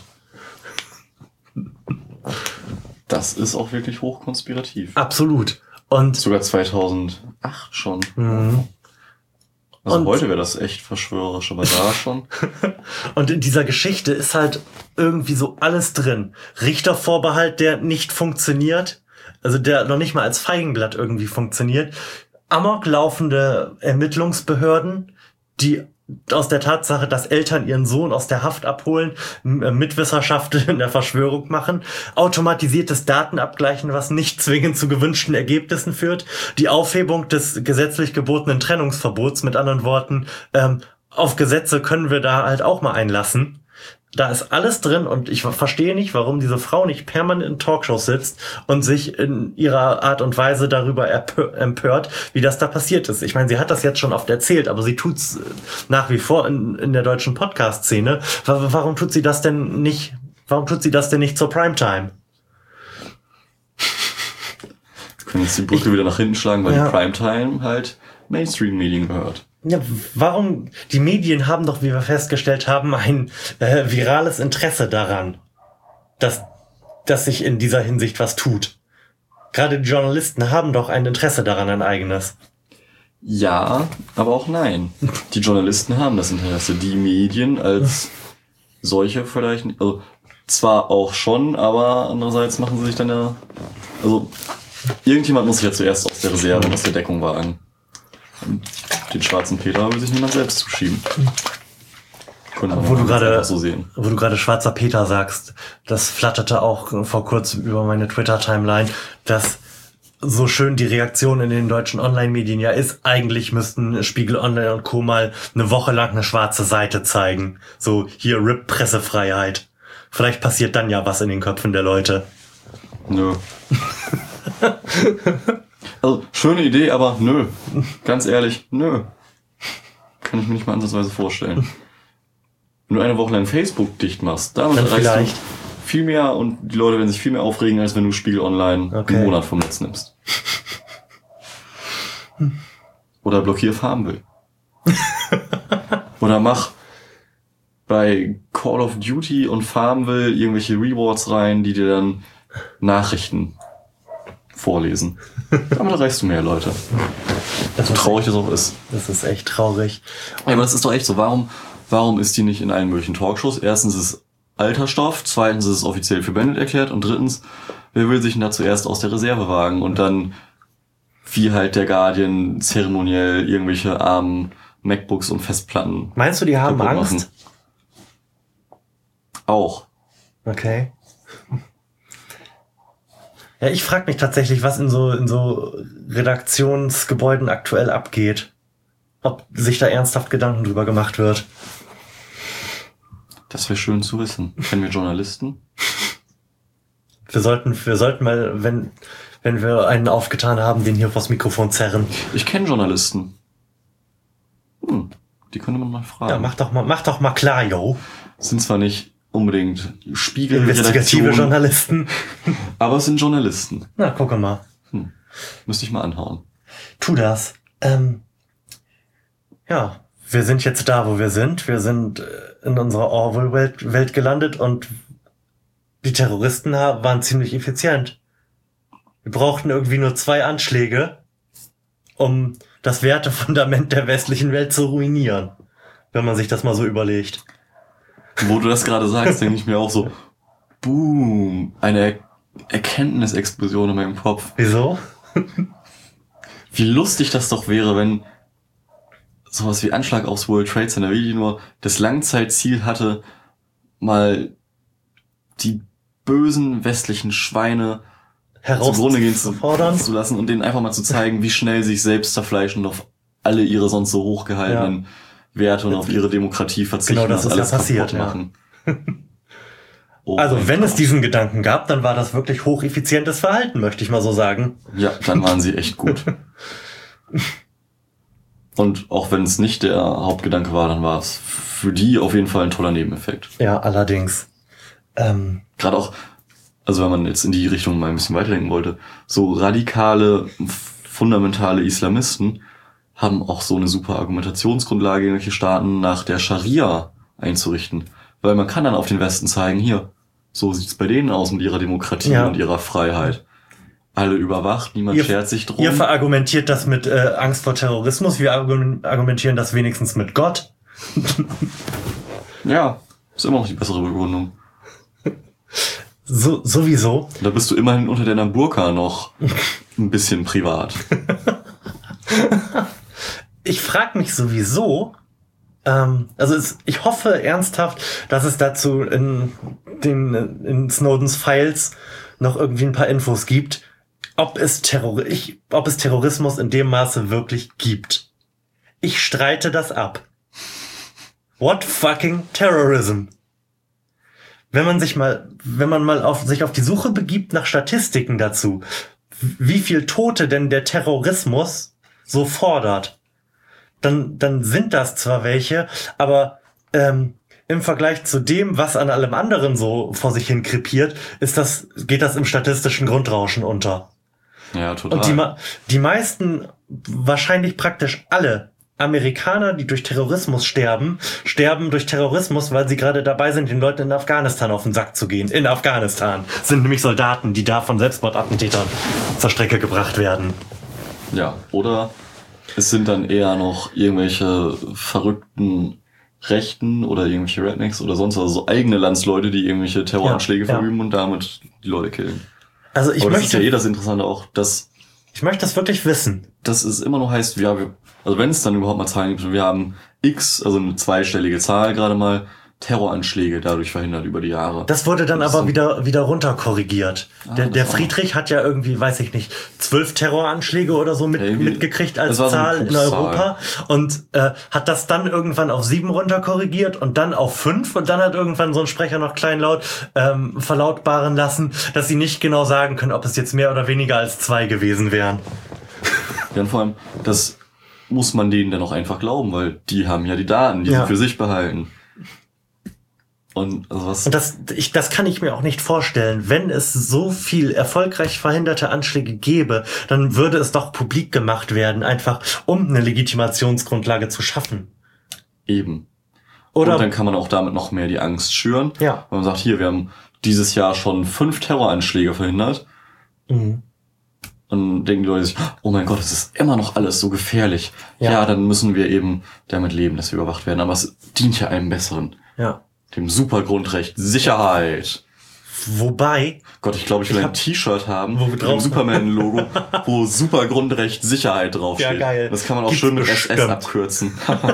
Das ist auch wirklich hochkonspirativ. Absolut. Und sogar 2008 schon. Mhm. Also heute wäre das echt verschwörerisch, aber da schon. Und in dieser Geschichte ist halt irgendwie so alles drin. Richtervorbehalt, der nicht funktioniert. Also der noch nicht mal als Feigenblatt irgendwie funktioniert. Amok laufende Ermittlungsbehörden, die aus der Tatsache, dass Eltern ihren Sohn aus der Haft abholen, Mitwisserschaft in der Verschwörung machen, automatisiertes Datenabgleichen, was nicht zwingend zu gewünschten Ergebnissen führt, die Aufhebung des gesetzlich gebotenen Trennungsverbots, mit anderen Worten, auf Gesetze können wir da halt auch mal einlassen. Da ist alles drin und ich verstehe nicht, warum diese Frau nicht permanent in Talkshows sitzt und sich in ihrer Art und Weise darüber empört, wie das da passiert ist. Ich meine, sie hat das jetzt schon oft erzählt, aber sie tut's nach wie vor in der deutschen Podcast-Szene. Warum tut sie das denn nicht? Warum tut sie das denn nicht zur Primetime? Wir können jetzt die Brücke wieder nach hinten schlagen, weil die Primetime halt Mainstream-Medien gehört. Ja, warum? Die Medien haben doch, wie wir festgestellt haben, ein virales Interesse daran, dass sich in dieser Hinsicht was tut. Gerade die Journalisten haben doch ein Interesse daran, ein eigenes. Ja, aber auch nein. Die Journalisten haben das Interesse. Die Medien als solche vielleicht nicht. Also zwar auch schon, aber andererseits machen sie sich dann ja... Also irgendjemand muss sich ja zuerst aus der Reserve und aus der Deckung wagen. Den schwarzen Peter will sich niemand selbst zuschieben. Wo du gerade schwarzer Peter sagst, das flatterte auch vor kurzem über meine Twitter-Timeline, dass so schön die Reaktion in den deutschen Online-Medien ja ist, eigentlich müssten Spiegel Online und Co. mal eine Woche lang eine schwarze Seite zeigen. So, hier RIP Pressefreiheit. Vielleicht passiert dann ja was in den Köpfen der Leute. Nö. Also, schöne Idee, aber nö. Ganz ehrlich, nö. Kann ich mir nicht mal ansatzweise vorstellen. Wenn du eine Woche lang Facebook dicht machst, damit erreichst du viel mehr und die Leute werden sich viel mehr aufregen, als wenn du Spiegel Online einen Monat vom Netz nimmst. Oder blockier Farmville. Oder mach bei Call of Duty und Farmville irgendwelche Rewards rein, die dir dann Nachrichten vorlesen. Damit erreichst du mehr Leute. So traurig das auch ist. Das ist echt traurig. Ja, aber das ist doch echt so. Warum ist die nicht in allen möglichen Talkshows? Erstens ist es alter Stoff, zweitens ist es offiziell für beendet erklärt und drittens, wer will sich denn da zuerst aus der Reserve wagen und dann, wie halt der Guardian, zeremoniell irgendwelche armen MacBooks und Festplatten. Meinst du, die haben Angst? Auch. Okay. Ja, ich frage mich tatsächlich, was in so Redaktionsgebäuden aktuell abgeht. Ob sich da ernsthaft Gedanken drüber gemacht wird. Das wäre schön zu wissen. Kennen wir Journalisten? Wir sollten mal, wenn wir einen aufgetan haben, den hier vors Mikrofon zerren. Ich kenne Journalisten. Die könnte man mal fragen. Ja, mach doch mal klar, yo. Sind zwar nicht unbedingt Spiegel investigative Journalisten, aber es sind Journalisten. Na, gucke mal. Müsste ich mal anhauen. Tu das. Ja, wir sind jetzt da, wo wir sind. Wir sind in unserer Orwell-Welt gelandet und die Terroristen waren ziemlich effizient. Wir brauchten irgendwie nur 2 Anschläge, um das Wertefundament der westlichen Welt zu ruinieren. Wenn man sich das mal so überlegt. Wo du das gerade sagst, denke ich mir auch so, boom, eine Erkenntnisexplosion in meinem Kopf. Wieso? Wie lustig das doch wäre, wenn sowas wie Anschlag aufs World Trade Center wirklich nur das Langzeitziel hatte, mal die bösen westlichen Schweine zugrunde gehen zu lassen und denen einfach mal zu zeigen, wie schnell sie sich selbst zerfleischen und auf alle ihre sonst so hochgehaltenen Werte und auf ihre Demokratie verzichten. Genau, das ist alles passiert, machen. Oh, also wenn es diesen Gedanken gab, dann war das wirklich hocheffizientes Verhalten, möchte ich mal so sagen. Ja, dann waren sie echt gut. Und auch wenn es nicht der Hauptgedanke war, dann war es für die auf jeden Fall ein toller Nebeneffekt. Ja, allerdings. Gerade auch, also wenn man jetzt in die Richtung mal ein bisschen weiterdenken wollte, so radikale, fundamentale Islamisten haben auch so eine super Argumentationsgrundlage, irgendwelche Staaten nach der Scharia einzurichten. Weil man kann dann auf den Westen zeigen, hier, so sieht's bei denen aus mit ihrer Demokratie und ihrer Freiheit. Alle überwacht, niemand schert sich drum. Ihr verargumentiert das mit Angst vor Terrorismus, wir argumentieren das wenigstens mit Gott. Ja, ist immer noch die bessere Begründung. Sowieso. Da bist du immerhin unter deiner Burka noch ein bisschen privat. Ich frage mich sowieso, ich hoffe ernsthaft, dass es dazu in Snowdens Files noch irgendwie ein paar Infos gibt, ob es Terrorismus in dem Maße wirklich gibt. Ich streite das ab. What fucking terrorism? Wenn man sich auf die Suche begibt nach Statistiken dazu, wie viel Tote denn der Terrorismus so fordert, dann sind das zwar welche, aber im Vergleich zu dem, was an allem anderen so vor sich hin krepiert, geht das im statistischen Grundrauschen unter. Ja, total. Und die meisten, wahrscheinlich praktisch alle Amerikaner, die durch Terrorismus sterben durch Terrorismus, weil sie gerade dabei sind, den Leuten in Afghanistan auf den Sack zu gehen. In Afghanistan sind nämlich Soldaten, die da von Selbstmordattentätern zur Strecke gebracht werden. Ja, oder es sind dann eher noch irgendwelche verrückten Rechten oder irgendwelche Rednecks oder sonst was, so eigene Landsleute, die irgendwelche Terroranschläge verüben und damit die Leute killen. Also das ist ja das Interessante auch, dass ich möchte das wirklich wissen. Dass es immer noch heißt, also wenn es dann überhaupt mal Zahlen gibt, wir haben X, also eine zweistellige Zahl gerade mal, Terroranschläge dadurch verhindert über die Jahre. Das wurde dann aber wieder runterkorrigiert. Der Friedrich hat ja irgendwie, weiß ich nicht, 12 Terroranschläge oder so mitgekriegt als Zahl in Europa und hat das dann irgendwann auf 7 runterkorrigiert und dann auf 5 und dann hat irgendwann so ein Sprecher noch kleinlaut verlautbaren lassen, dass sie nicht genau sagen können, ob es jetzt mehr oder weniger als 2 gewesen wären. Ja, und vor allem, das muss man denen dann auch einfach glauben, weil die haben ja die Daten, die sie für sich behalten. Und das kann ich mir auch nicht vorstellen. Wenn es so viel erfolgreich verhinderte Anschläge gäbe, dann würde es doch publik gemacht werden, einfach um eine Legitimationsgrundlage zu schaffen. Eben. Und dann kann man auch damit noch mehr die Angst schüren. Ja. Wenn man sagt, hier, wir haben dieses Jahr schon 5 Terroranschläge verhindert. Mhm. Und denken die Leute sich, oh mein Gott, es ist immer noch alles so gefährlich. Ja, dann müssen wir eben damit leben, dass wir überwacht werden. Aber es dient ja einem Besseren. Ja. Dem Supergrundrecht Sicherheit. Wobei... Gott, ich glaube, ich will ein T-Shirt haben mit dem Superman-Logo, wo Supergrundrecht Sicherheit draufsteht. Ja, geil. Das kann man auch schön mit SS abkürzen.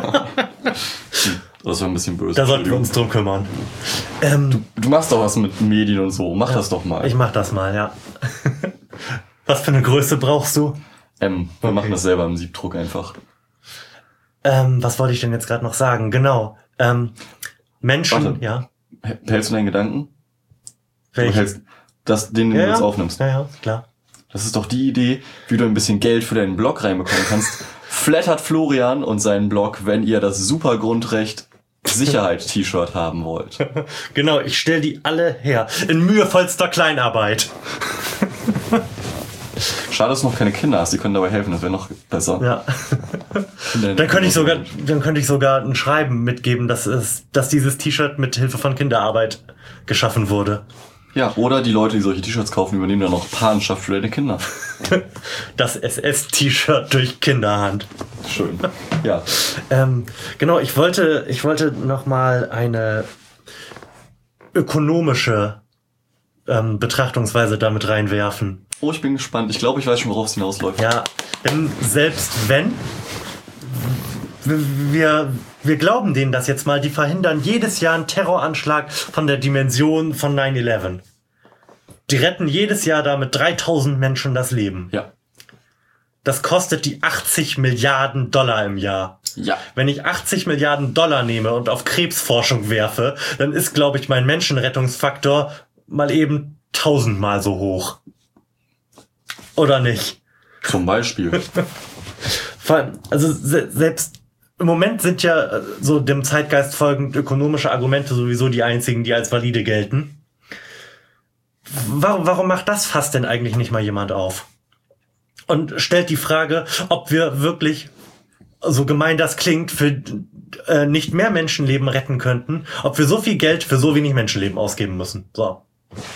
Das war ein bisschen böse. Da sollten wir uns drum kümmern. Du machst doch was mit Medien und so. Mach das doch mal. Ich mach das mal, ja. Was für eine Größe brauchst du? Wir machen das selber im Siebdruck einfach. Was wollte ich denn jetzt gerade noch sagen? Genau. Menschen, Warte. ja. Hältst du deinen Gedanken? Welchen? Du hältst den du jetzt aufnimmst. Ja, klar. Das ist doch die Idee, wie du ein bisschen Geld für deinen Blog reinbekommen kannst. Flattert Florian und seinen Blog, wenn ihr das Supergrundrecht Sicherheit-T-Shirt haben wollt. Genau, ich stell die alle her. In mühevollster Kleinarbeit. Schade, dass du noch keine Kinder hast, die können dabei helfen, das wäre noch besser. Ja. Dann könnte ich sogar ein Schreiben mitgeben, dass dieses T-Shirt mit Hilfe von Kinderarbeit geschaffen wurde. Ja, oder die Leute, die solche T-Shirts kaufen, übernehmen dann noch Patenschaft für deine Kinder. Das SS-T-Shirt durch Kinderhand. Schön. Ja. Genau, ich wollte noch mal eine ökonomische Betrachtungsweise damit reinwerfen. Oh, ich bin gespannt. Ich glaube, ich weiß schon, worauf es hinausläuft. Ja, denn selbst wenn wir glauben denen das jetzt mal, die verhindern jedes Jahr einen Terroranschlag von der Dimension von 9/11. Die retten jedes Jahr damit 3000 Menschen das Leben. Ja. Das kostet die 80 Milliarden Dollar im Jahr. Ja. Wenn ich 80 Milliarden Dollar nehme und auf Krebsforschung werfe, dann ist, glaube ich, mein Menschenrettungsfaktor mal eben 1000-mal so hoch. Oder nicht? Zum Beispiel. Also selbst im Moment sind ja so dem Zeitgeist folgend ökonomische Argumente sowieso die einzigen, die als valide gelten. Warum macht das Fass denn eigentlich nicht mal jemand auf? Und stellt die Frage, ob wir wirklich, so gemein das klingt, für nicht mehr Menschenleben retten könnten, ob wir so viel Geld für so wenig Menschenleben ausgeben müssen. So.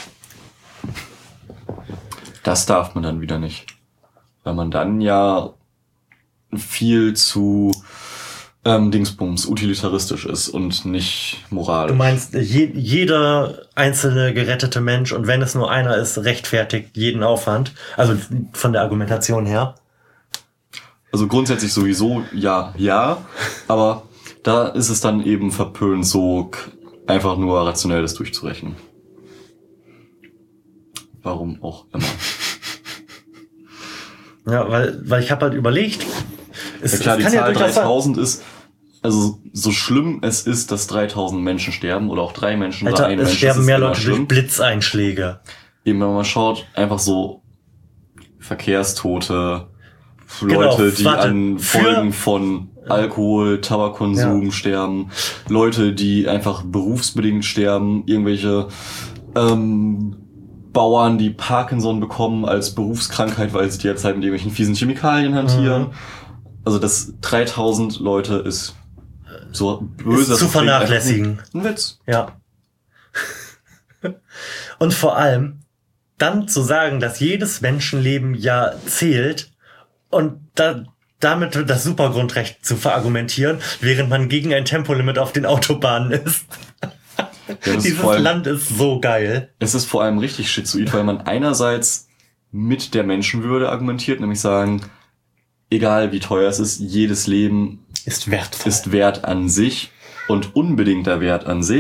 Das darf man dann wieder nicht. Weil man dann ja viel zu Dingsbums utilitaristisch ist und nicht moralisch. Du meinst, jeder einzelne gerettete Mensch, und wenn es nur einer ist, rechtfertigt jeden Aufwand. Also von der Argumentation her. Also grundsätzlich sowieso ja, aber da ist es dann eben verpönt, so einfach nur rationell das durchzurechnen. Warum auch immer. Ja, weil ich habe halt überlegt, ja klar, die Zahl 3000 ist, also so schlimm es ist, dass 3000 Menschen sterben oder auch 3 Menschen Alter, oder ein Mensch. Es sterben mehr Leute durch Blitzeinschläge. Eben, wenn man schaut, einfach so Verkehrstote, Leute, die an Folgen von Alkohol, Tabakkonsum sterben, Leute, die einfach berufsbedingt sterben, irgendwelche Bauern, die Parkinson bekommen als Berufskrankheit, weil sie derzeit mit irgendwelchen fiesen Chemikalien hantieren. Also das 3000 Leute ist so böse. Ist zu vernachlässigen. Ein Witz. Ja. Und vor allem dann zu sagen, dass jedes Menschenleben ja zählt und damit das Supergrundrecht zu verargumentieren, während man gegen ein Tempolimit auf den Autobahnen ist. Ja, dieses Land ist so geil. Es ist vor allem richtig schizoid, weil man einerseits mit der Menschenwürde argumentiert, nämlich sagen, egal wie teuer es ist, jedes Leben ist wertvoll. Ist Wert an sich und unbedingter Wert an sich.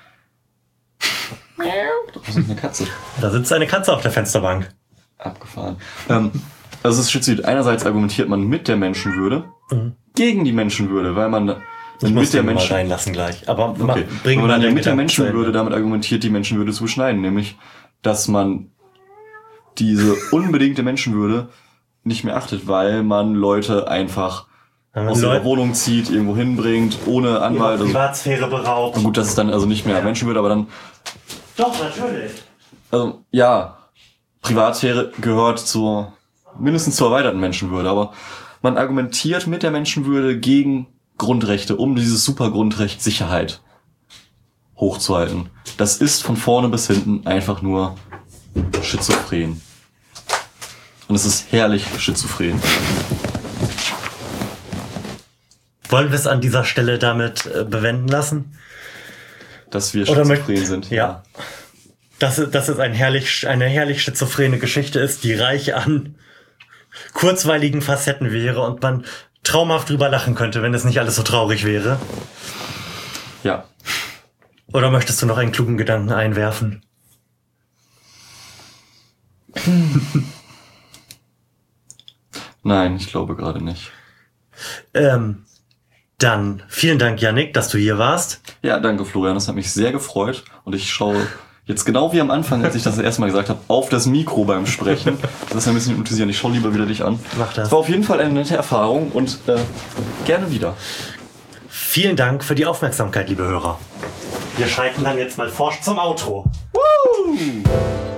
Das ist eine Katze. Da sitzt eine Katze auf der Fensterbank. Abgefahren. Also es ist schizoid. Einerseits argumentiert man mit der Menschenwürde gegen die Menschenwürde, weil man ich muss mit der Menschen mal reinlassen gleich. Aber okay. Bringen wir dann mit der Menschenwürde damit argumentiert, die Menschenwürde zu beschneiden, nämlich, dass man diese unbedingte Menschenwürde nicht mehr achtet, weil man Leute einfach aus ihrer Wohnung zieht, irgendwo hinbringt, ohne Anwalt. Privatsphäre beraubt. Gut, das ist dann also nicht mehr Menschenwürde, aber dann... Doch, natürlich. Also, ja, Privatsphäre gehört mindestens zur erweiterten Menschenwürde, aber man argumentiert mit der Menschenwürde gegen Grundrechte, um dieses Supergrundrecht Sicherheit hochzuhalten. Das ist von vorne bis hinten einfach nur schizophren. Und es ist herrlich schizophren. Wollen wir es an dieser Stelle damit bewenden lassen? Dass wir schizophren sind. Ja. Dass es eine herrlich schizophrene Geschichte ist, die reich an kurzweiligen Facetten wäre und man traumhaft drüber lachen könnte, wenn es nicht alles so traurig wäre. Ja. Oder möchtest du noch einen klugen Gedanken einwerfen? Nein, ich glaube gerade nicht. Dann vielen Dank, Yannick, dass du hier warst. Ja, danke, Florian. Das hat mich sehr gefreut. Und ich schaue jetzt genau wie am Anfang, als ich das erste Mal gesagt habe, auf das Mikro beim Sprechen. Das ist ein bisschen hypnotisierend. Ich schaue lieber wieder dich an. Mach das. Es war auf jeden Fall eine nette Erfahrung und gerne wieder. Vielen Dank für die Aufmerksamkeit, liebe Hörer. Wir schreiten dann jetzt mal forsch zum Outro. Woo!